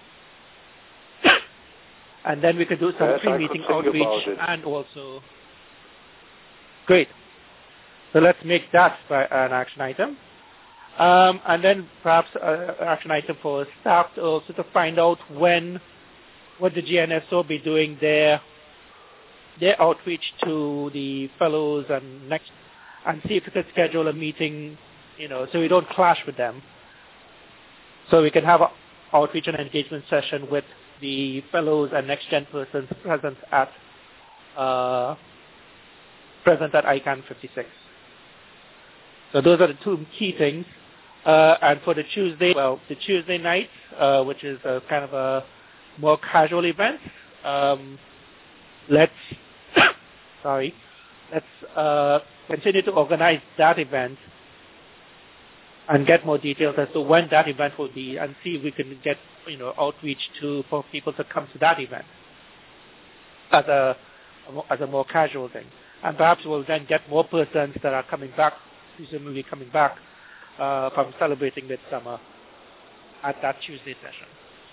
and then we could do some yes, pre-meeting outreach and also. Great. So let's make that an action item. Um, and then perhaps an action item for staff to also to find out when would the G N S O be doing their their outreach to the fellows and next, and see if we could schedule a meeting, you know, so we don't clash with them. So we can have an outreach and engagement session with the fellows and next gen persons present at uh, present at I CANN fifty-six. So those are the two key things. Uh, and for the Tuesday, well, the Tuesday night, uh, which is a kind of a more casual event, um, let's, sorry, let's uh, continue to organize that event and get more details as to when that event will be, and see if we can get, you know, outreach to for people to come to that event as a as a more casual thing. And perhaps we'll then get more persons that are coming back, presumably coming back uh, from celebrating Midsummer at that Tuesday session.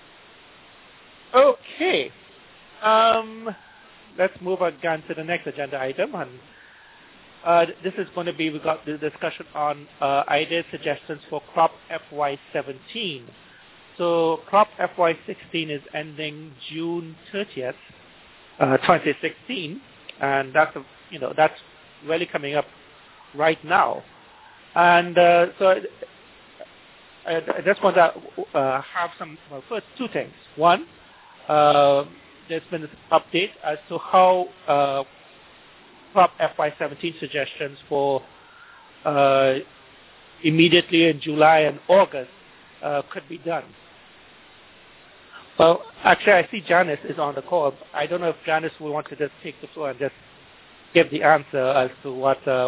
Okay. Um, let's move again to the next agenda item. And uh, this is going to be, we got the discussion on uh, ideas, suggestions for Crop F Y seventeen. So Crop F Y sixteen is ending June thirtieth, uh, twenty sixteen. And that's, a, you know, that's really coming up right now. And uh, so I, I just want to uh, have some, well, first two things. One, uh, there's been an update as to how uh, Crop F Y seventeen suggestions for uh, immediately in July and August uh, could be done. Well, actually, I see Janice is on the call. I don't know if Janice will want to just take the floor and just give the answer as to what uh,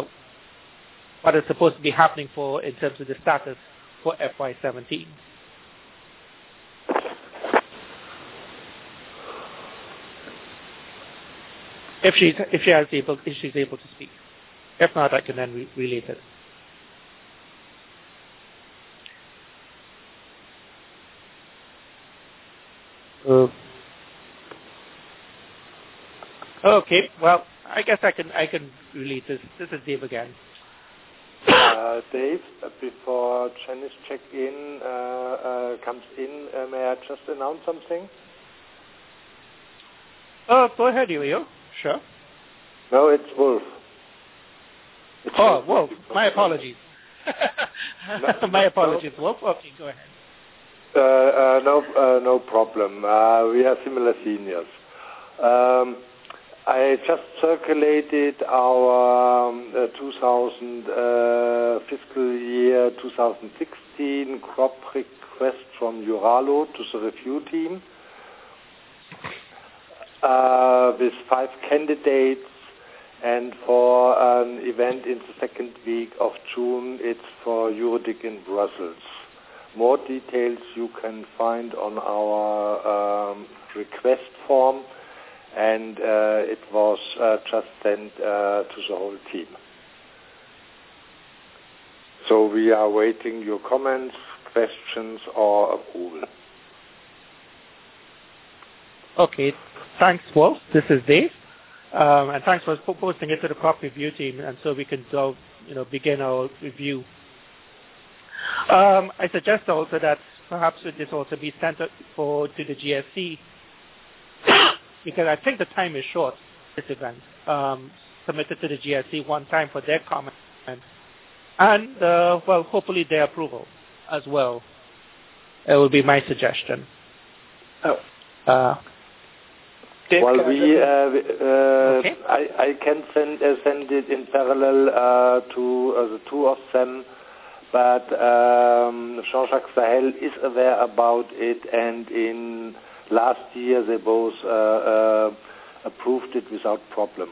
what is supposed to be happening for in terms of the status for F Y seventeen. if she's if she has able if she's able to speak. If not, I can then re- relate it. Uh, okay, well, I guess I can I can relate this. This is Dave again. Uh, Dave, before Janice check in uh, uh, comes in, uh, may I just announce something? Oh, go ahead, Elio. Sure. No, it's Wolf. It's oh, Wolf. My apologies. no, My apologies, no. Wolf. Okay, go ahead. Uh, uh, no, uh, no problem. Uh, we are similar seniors. Um, I just circulated our um, uh, two thousand uh, fiscal year twenty sixteen crop request from Uralo to the review team uh, with five candidates, and for an event in the second week of June, it's for Eurodic in Brussels. More details you can find on our um, request form, and uh, it was uh, just sent uh, to the whole team. So we are waiting your comments, questions, or approval. Okay, thanks, Wolf. This is Dave, um, and thanks for posting it to the crop review team, and so we can go, you know, begin our review. Um, I suggest also that perhaps this also be sent for to the G S C, because I think the time is short, this event. Um, submitted to the G S C one time for their comment, and, uh, well, hopefully their approval as well. It would be my suggestion. Oh. Uh, well, we, uh, uh, okay. I, I can send, uh, send it in parallel uh, to uh, the two of them, but um, Jean-Jacques Sahel is aware about it, and in last year they both uh, uh, approved it without problem.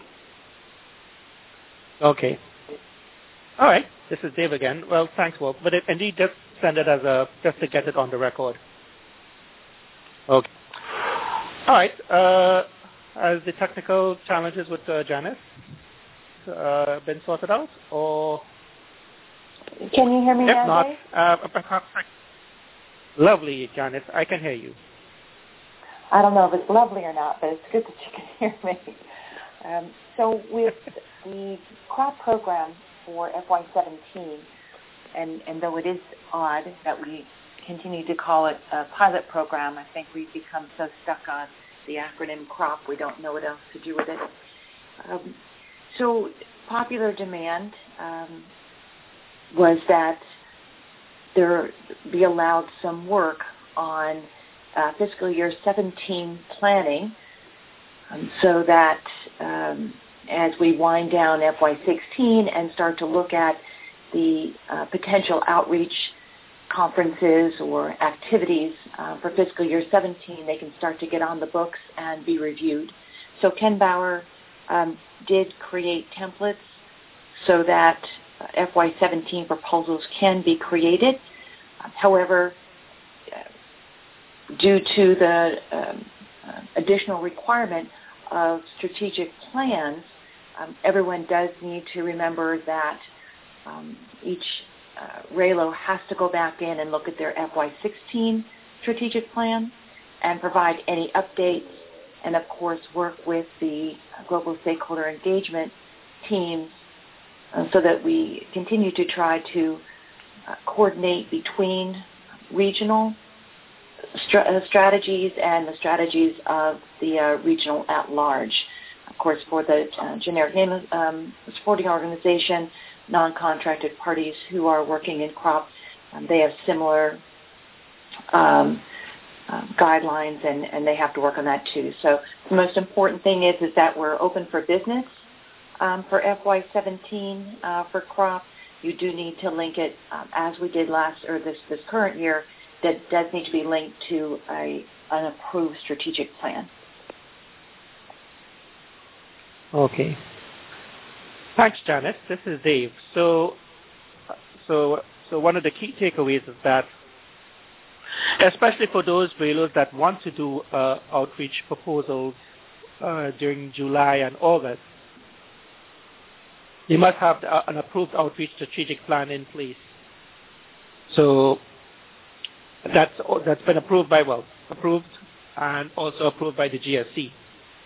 Okay. All right. This is Dave again. Well, thanks, Wolf. But it, indeed, just send it as a just to get it on the record. Okay. All right. Uh, has the technical challenges with uh, Janice uh, been sorted out, or? Can you hear me if now, not, Dave? Uh, perhaps I... Lovely, Janice. I can hear you. I don't know if it's lovely or not, but it's good that you can hear me. Um, so with the crop program for F Y seventeen, and, and though it is odd that we continue to call it a pilot program, I think we've become so stuck on the acronym CROP, we don't know what else to do with it. Um, so popular demand um, was that there be allowed some work on uh, fiscal year seventeen planning, um, so that um, as we wind down F Y sixteen and start to look at the uh, potential outreach conferences or activities uh, for fiscal year seventeen, they can start to get on the books and be reviewed. So Ken Bauer um, did create templates so that uh, F Y seventeen proposals can be created. Uh, however, uh, due to the um, uh, additional requirement of strategic plans, um, everyone does need to remember that um, each Uh, RALO has to go back in and look at their F Y sixteen strategic plan and provide any updates, and of course work with the global stakeholder engagement teams uh, so that we continue to try to uh, coordinate between regional stra- uh, strategies and the strategies of the uh, regional at large. Of course, for the uh, generic name um, supporting organization, non-contracted parties who are working in crop, um, they have similar um, uh, guidelines, and, and they have to work on that too. So the most important thing is is that we're open for business um, for F Y seventeen uh, for crop. You do need to link it, um, as we did last or this this current year. That does need to be linked to a an approved strategic plan. Okay. Thanks, Janice. This is Dave. So, so, so one of the key takeaways is that, especially for those RALOs that want to do uh, outreach proposals uh, during July and August, they must have the, an approved outreach strategic plan in place. So that's that's been approved by well approved and also approved by the G S C.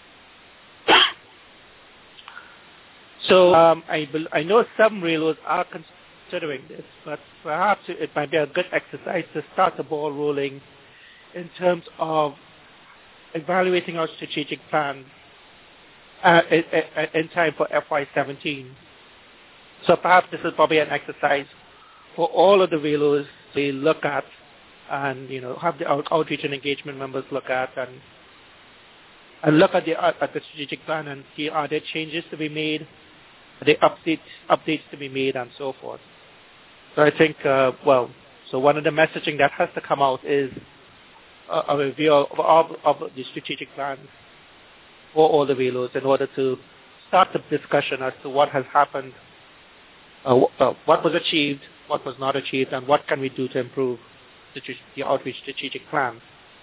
So um, I I know some railroads are considering this, but perhaps it might be a good exercise to start the ball rolling in terms of evaluating our strategic plan uh, in, in time for F Y seventeen. So perhaps this is probably an exercise for all of the railroads to look at and, you know, have the out, outreach and engagement members look at and and look at the at the strategic plan and see are there changes to be made, are there updates updates to be made, and so forth. So I think, uh, well, so one of the messaging that has to come out is a, a review of all of the strategic plans for all the railroads in order to start the discussion as to what has happened, uh, uh, what was achieved, what was not achieved, and what can we do to improve the, the outreach strategic plans.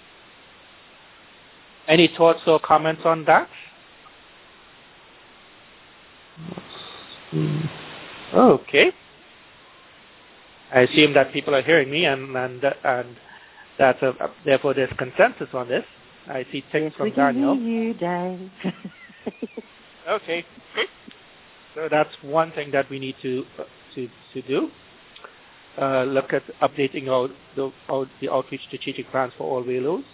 Any thoughts or comments on that? Okay. I assume that people are hearing me, and and and that uh, therefore there's consensus on this. I see things from Daniel. You, Dave. Okay. So that's one thing that we need to uh, to to do. Uh, look at updating our the, our, the outreach strategic plans for all railroads.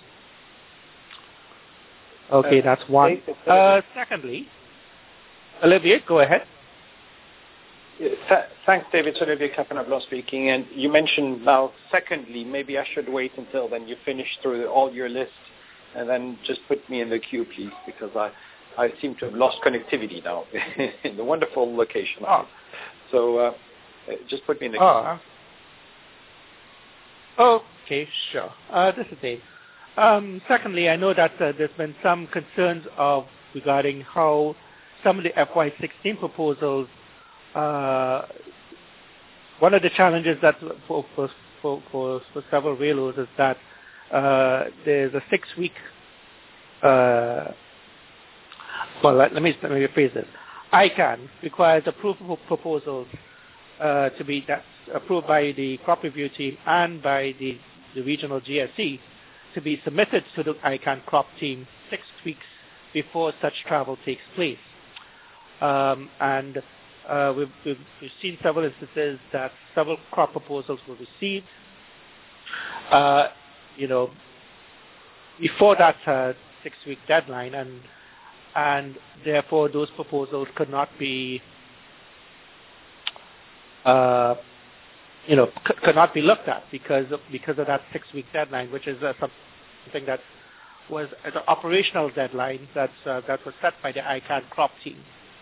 Okay, uh, that's one. Uh, secondly, Olivier, go ahead. Th- thanks, David. It's Olivier Clapin-Blanc speaking. And you mentioned now, secondly, maybe I should wait until then you finish through all your list and then just put me in the queue, please, because I, I seem to have lost connectivity now in the wonderful location. Oh. So uh, just put me in the queue. Oh. Okay, sure. Uh, this is Dave. Um, secondly, I know that uh, there's been some concerns of regarding how some of the F Y sixteen proposals. Uh, one of the challenges that for for for, for, for several railroads is that uh, there's a six-week. Uh, well, let, let me let me rephrase this. I CAN requires approval proposals uh, to be that's approved by the crop review team and by the, the regional G S C to be submitted to the I CAN crop team six weeks before such travel takes place. Um, and uh, we've, we've, we've seen several instances that several crop proposals were received, uh, you know, before that uh, six-week deadline, and and therefore those proposals could not be, uh, you know, c- could not be looked at because of, because of that six-week deadline, which is uh, something that was an operational deadline that's, uh, that was set by the I CAN crop team.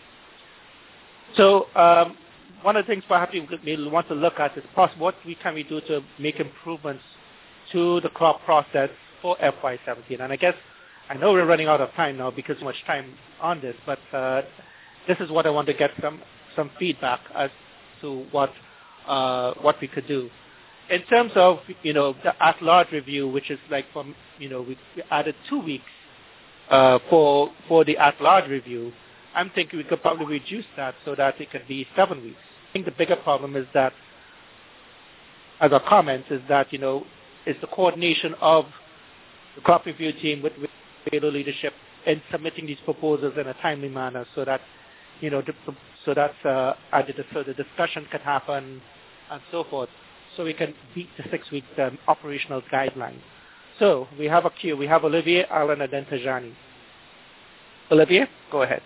So um, one of the things perhaps we want to look at is possible what we can we do to make improvements to the crop process for F Y seventeen. And I guess I know we're running out of time now because so much time on this, but uh, this is what I want to get some some feedback as to what uh, what we could do. In terms of, you know, the at-large review, which is like from, you know, we, we added two weeks uh, for for the at-large review. I'm thinking we could probably reduce that so that it could be seven weeks. I think the bigger problem is that, as a comment, is that, you know, it's the coordination of the crop review team with, with railroad leadership in submitting these proposals in a timely manner so that, you know, the, so that uh, so the discussion can happen and so forth, so we can beat the six-week um, operational guideline. So we have a queue. We have Olivier, Alan, and then Tajani. Olivier, go ahead.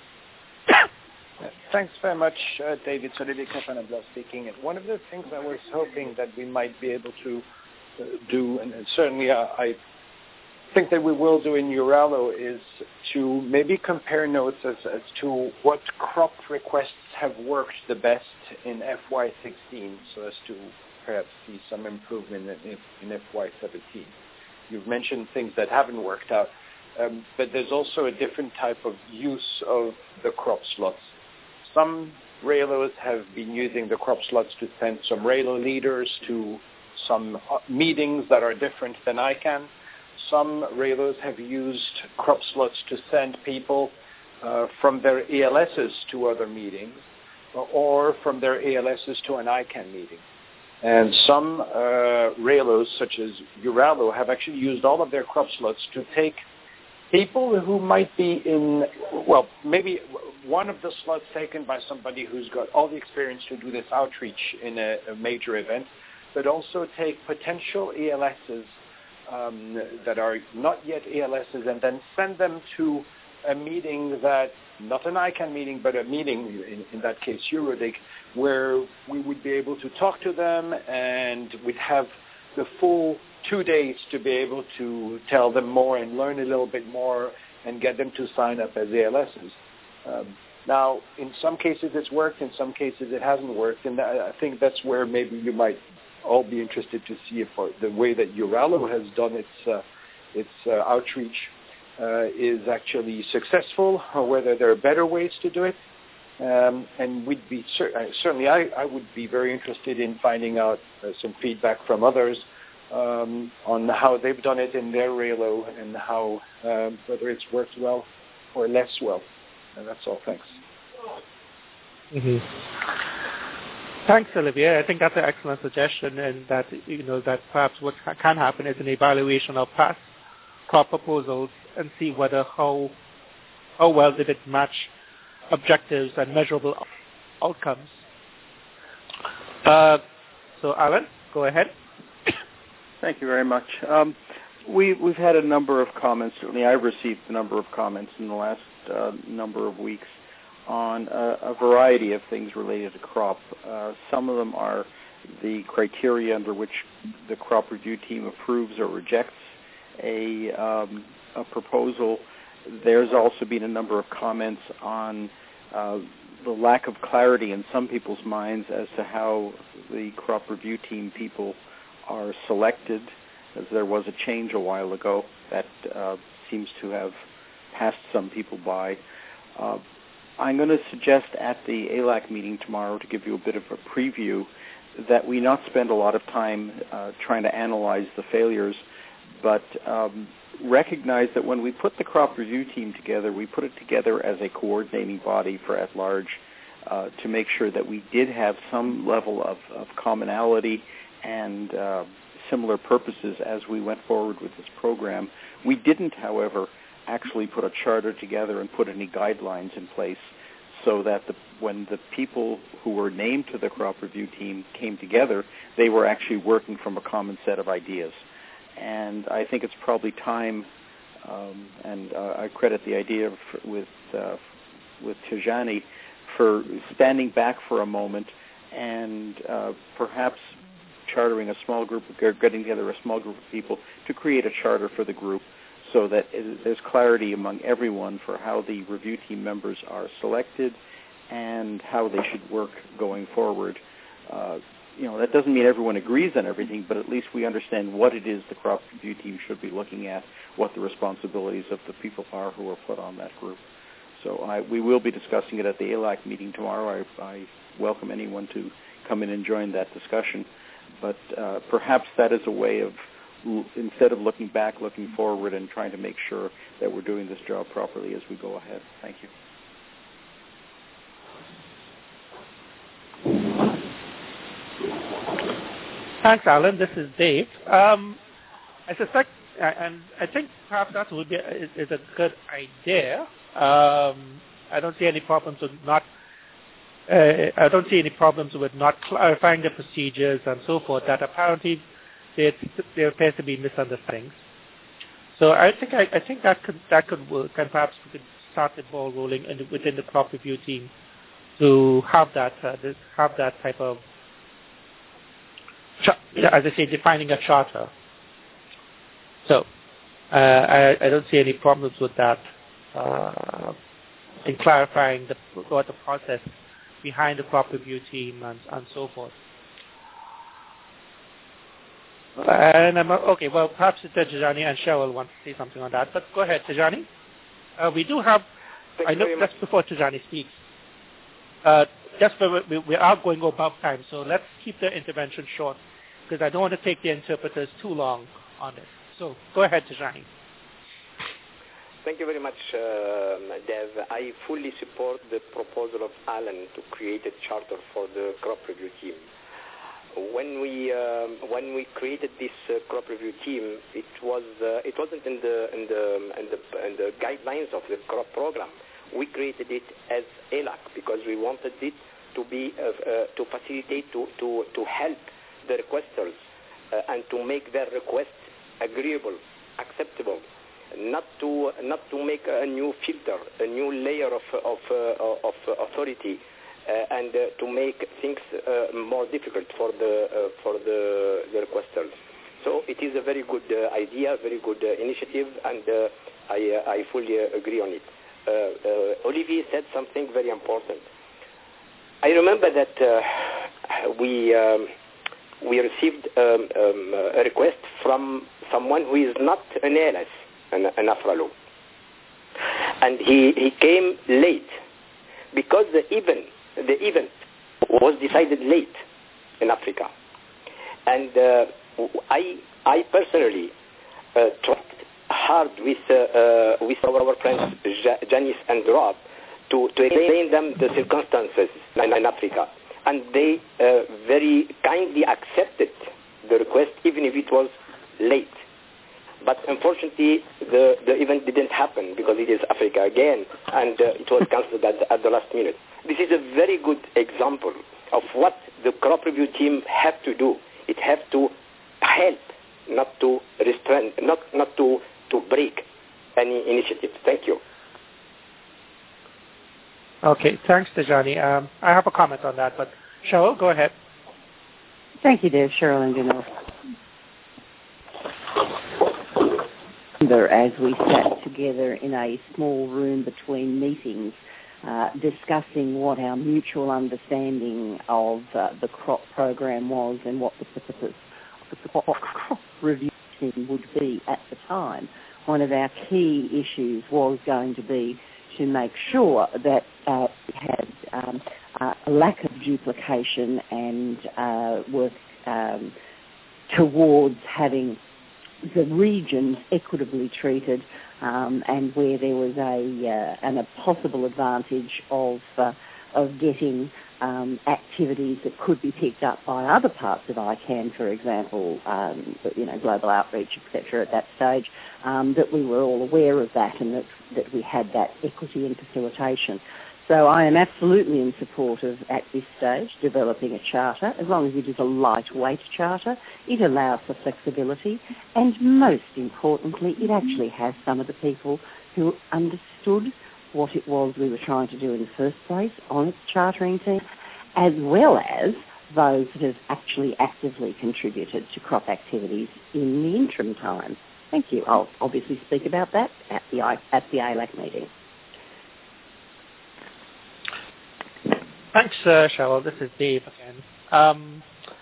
Thanks very much, uh, David. So Olivier Clapin-Blanc speaking. And one of the things I was hoping that we might be able to uh, do, and, and certainly uh, I think that we will do in Uralo, is to maybe compare notes as, as to what crop requests have worked the best in F Y sixteen, so as to perhaps see some improvement in, in F Y seventeen. You've mentioned things that haven't worked out, um, but there's also a different type of use of the crop slots. Some railroads have been using the crop slots to send some railroad leaders to some meetings that are different than I CAN. some railers have used crop slots to send people uh, from their A L Ss to other meetings, or from their A L Ss to an I CANN meeting. And some uh, railers, such as Uralo, have actually used all of their crop slots to take people who might be in, well, maybe one of the slots taken by somebody who's got all the experience to do this outreach in a, a major event, but also take potential A L Ss um, that are not yet A L Ss and then send them to a meeting that, not an I CANN meeting, but a meeting, in, in that case EuroDig, where we would be able to talk to them and we'd have the full two days to be able to tell them more and learn a little bit more and get them to sign up as A L Ss. Um, now, in some cases it's worked, in some cases it hasn't worked, and I think that's where maybe you might all be interested to see if the way that Uralo has done its uh, its uh, outreach uh, is actually successful, or whether there are better ways to do it. Um, and we'd be cer- certainly, I, I would be very interested in finding out uh, some feedback from others um, on how they've done it in their Ralo and how um, whether it's worked well or less well. And that's all. Thanks. Mm-hmm. Thanks, Olivier. I think that's an excellent suggestion, and that you know that perhaps what can happen is an evaluation of past crop proposals and see whether how how well did it match objectives and measurable outcomes. Uh, so, Alan, go ahead. Thank you very much. Um, we, we've had a number of comments. Certainly, I've received a number of comments in the last uh, number of weeks on a, a variety of things related to crop. Uh, some of them are the criteria under which the crop review team approves or rejects a, um, a proposal. There's also been a number of comments on uh, the lack of clarity in some people's minds as to how the crop review team people are selected, as there was a change a while ago that uh, seems to have passed some people by. Uh, I'm going to suggest at the A L A C meeting tomorrow, to give you a bit of a preview, that we not spend a lot of time uh, trying to analyze the failures, but um, recognize that when we put the crop review team together, we put it together as a coordinating body for at-large uh, to make sure that we did have some level of, of commonality and uh, similar purposes as we went forward with this program. We didn't, however, actually put a charter together and put any guidelines in place so that the, when the people who were named to the crop review team came together, they were actually working from a common set of ideas. And I think it's probably time, um, and uh, I credit the idea of, with uh, with Tijani for standing back for a moment and uh, perhaps chartering a small group, getting together a small group of people to create a charter for the group, so that it, there's clarity among everyone for how the review team members are selected and how they should work going forward. Uh, you know, that doesn't mean everyone agrees on everything, but at least we understand what it is the crop review team should be looking at, what the responsibilities of the people are who are put on that group. So I, we will be discussing it at the A L A C meeting tomorrow. I, I welcome anyone to come in and join that discussion. But uh, perhaps that is a way of, instead of looking back, looking forward and trying to make sure that we're doing this job properly as we go ahead. Thank you. Thanks, Alan. This is Dave. Um, I suspect, and I think perhaps that would be is, is a good idea. Um, I don't see any problems with not. Uh, I don't see any problems with not clarifying the procedures and so forth. That apparently there, there appears to be misunderstandings. So I think I, I think that could that could work, and perhaps we could start the ball rolling in the, within the crop review team to have that uh, this, have that type of, as I say, defining a charter. So uh, I, I don't see any problems with that uh, in clarifying the what the process behind the crop review team and, and so forth. And I'm okay. Well, perhaps Tijani and Cheryl want to say something on that. But go ahead, Tijani. Uh, we do have. Thank I know just much. Before Tijani speaks. Uh, just for, we, we are going above time, so let's keep the intervention short because I don't want to take the interpreters too long on this. So go ahead, Tijani. Thank you very much, uh, Dev. I fully support the proposal of Alan to create a charter for the crop review team. When we um, when we created this uh, crop review team, it was uh, it wasn't in the in the in the in the guidelines of the crop program. We created it as A L A C because we wanted it to be uh, uh, to facilitate to to to help the requesters uh, and to make their request agreeable, acceptable. Not to not to make a new filter, a new layer of of uh, of authority, uh, and uh, to make things uh, more difficult for the uh, for the, the requesters. So it is a very good uh, idea, very good uh, initiative, and uh, I uh, I fully uh, agree on it. Uh, uh, Olivier said something very important. I remember that uh, we um, we received um, um, a request from someone who is not an A L S. An, an AFRALO. And he, he came late because the event, the event was decided late in Africa. And uh, I, I personally uh, tried hard with, uh, uh, with our friends Janice and Rob to, to explain them the circumstances in, in Africa. And they uh, very kindly accepted the request even if it was late. But unfortunately, the, the event didn't happen because it is Africa again, and uh, it was cancelled at, at the last minute. This is a very good example of what the crop review team have to do. It have to help, not to restrain, not not to, to break any initiative. Thank you. Okay, thanks, Tijani. Um, I have a comment on that, but Cheryl, go ahead. Thank you, Dave. Cheryl Engineer. As we sat together in a small room between meetings, uh, discussing what our mutual understanding of uh, the crop program was and what the purpose of the crop review team would be at the time. One of our key issues was going to be to make sure that uh, we had um, uh, a lack of duplication and uh, work um, towards having the regions equitably treated, um, and where there was a uh, and a possible advantage of uh, of getting um, activities that could be picked up by other parts of I CAN, for example, um, you know, global outreach, et cetera. At that stage, um, that we were all aware of that, and that that we had that equity and facilitation. So I am absolutely in support of, at this stage, developing a charter. As long as it is a lightweight charter, it allows for flexibility, and most importantly, it actually has some of the people who understood what it was we were trying to do in the first place on its chartering team, as well as those that have actually actively contributed to crop activities in the interim time. Thank you. I'll obviously speak about that at the, at the A L A C meeting. Thanks, uh, Cheryl. This is Dave again. Um,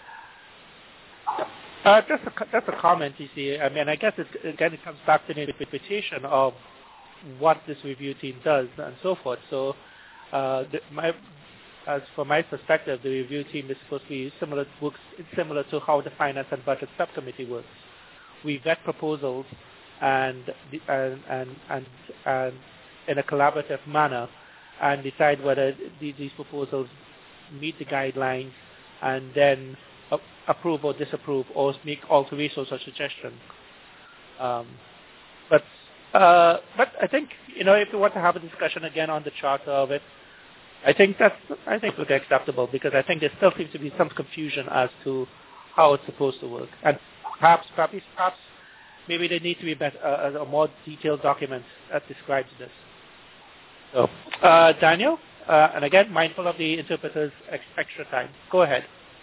uh, just, a, just a comment, you see. I mean, I guess it, again it comes back to the interpretation of what this review team does and so forth. So, uh, the, my, as from my perspective, the review team is supposed to be similar. Works similar to how the Finance and Budget Subcommittee works. We vet proposals and and and and, and in a collaborative manner, and decide whether these proposals meet the guidelines, and then approve or disapprove or make alterations or suggestions. Um, but uh, but I think, you know, if you want to have a discussion again on the charter of it, I think that's I think would be acceptable, because I think there still seems to be some confusion as to how it's supposed to work, and perhaps perhaps perhaps maybe there needs to be a, better, a, a more detailed document that describes this. So, uh, Daniel, uh, and again, mindful of the interpreter's ex- extra time. Go ahead.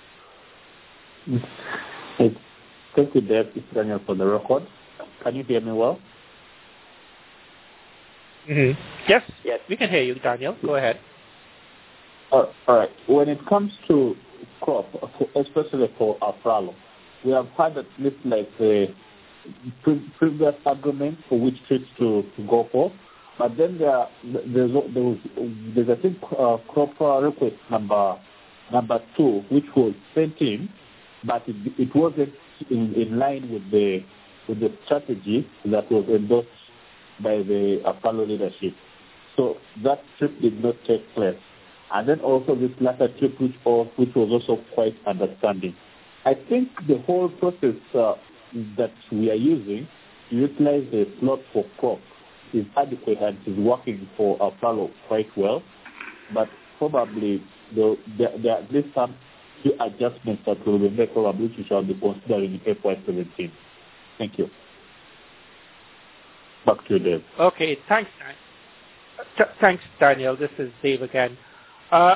Hey, thank you, Dave. It's Daniel for the record. Can you hear me well? Mm-hmm. Yes, yes, we can hear you, Daniel. Go ahead. Uh, all right. When it comes to crop, especially for AFRALO, we have had at least like a pre- previous agreement for which trips to, to go for. But then there, there's, there was, there's I think, uh, crop request number number two, which was sent in, but it, it wasn't in, in line with the with the strategy that was endorsed by the Apollo leadership. So that trip did not take place. And then also this latter trip, which, which was also quite understanding. I think the whole process uh, that we are using to utilize the slot for crop is adequate and is working for Apollo quite well. But probably the, there, there are at least some few adjustments that will be made, probably which we shall be considering in F Y seventeen. Thank you. Back to you, Dave. Okay, thanks, Th- thanks, Daniel. This is Dave again. Uh,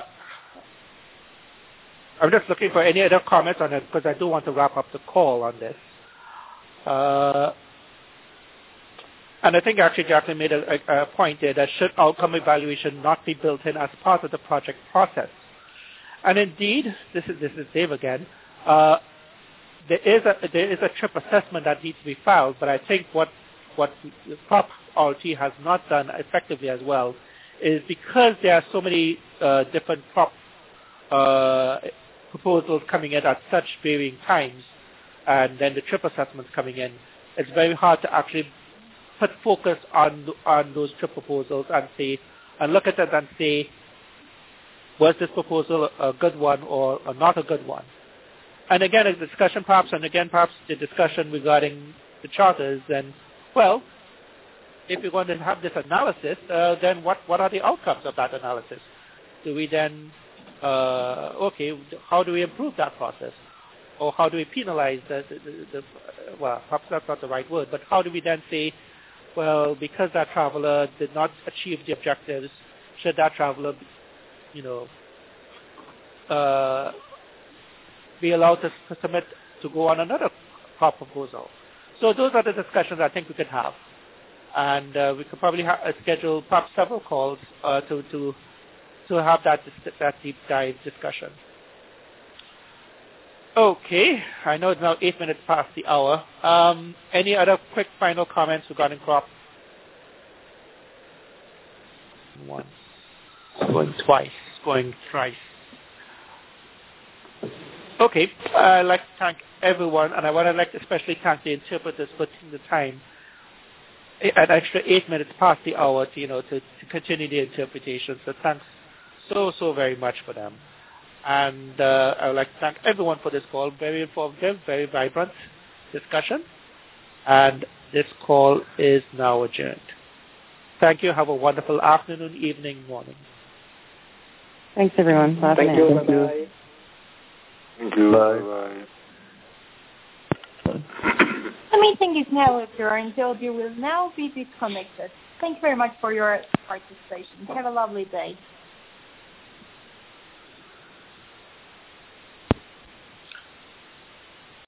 I'm just looking for any other comments on it because I do want to wrap up the call on this. Uh, and I think actually Jacqueline made a, a, a point there that should outcome evaluation not be built in as part of the project process. And indeed, this is this is Dave again. Uh, there is a there is a trip assessment that needs to be filed, but I think what what the Crop R T has not done effectively as well is because there are so many uh, different crop uh, proposals coming in at such varying times, and then the trip assessments coming in, it's very hard to actually put focus on on those trip proposals and say and look at it and say, was this proposal a good one or, or not a good one? And again, a discussion perhaps, and again perhaps the discussion regarding the charters, then, well, if you're going to have this analysis, uh, then what, what are the outcomes of that analysis? Do we then, uh, okay, how do we improve that process? Or how do we penalize the, the, the, the, well, perhaps that's not the right word, but how do we then say, well, because that traveler did not achieve the objectives, should that traveler, you know, uh, be allowed to, to submit to go on another crop proposal? So those are the discussions I think we could have. And uh, we could probably ha- schedule perhaps several calls uh, to, to, to have that, that deep dive discussion. Okay, I know it's now eight minutes past the hour. Um, any other quick final comments regarding crop? Once, going twice, going thrice. Okay, I'd like to thank everyone, and I want to like to especially thank the interpreters for taking the time an extra eight minutes past the hour to, you know, to, to continue the interpretation. So thanks so, so very much for them. And uh, I would like to thank everyone for this call. Very informative, very vibrant discussion. And this call is now adjourned. Thank you. Have a wonderful afternoon, evening, morning. Thanks, everyone. Bye Thank you. Bye-bye. Thank you. Bye. The meeting is now adjourned. The audio will now be disconnected. Thank you very much for your participation. Have a lovely day.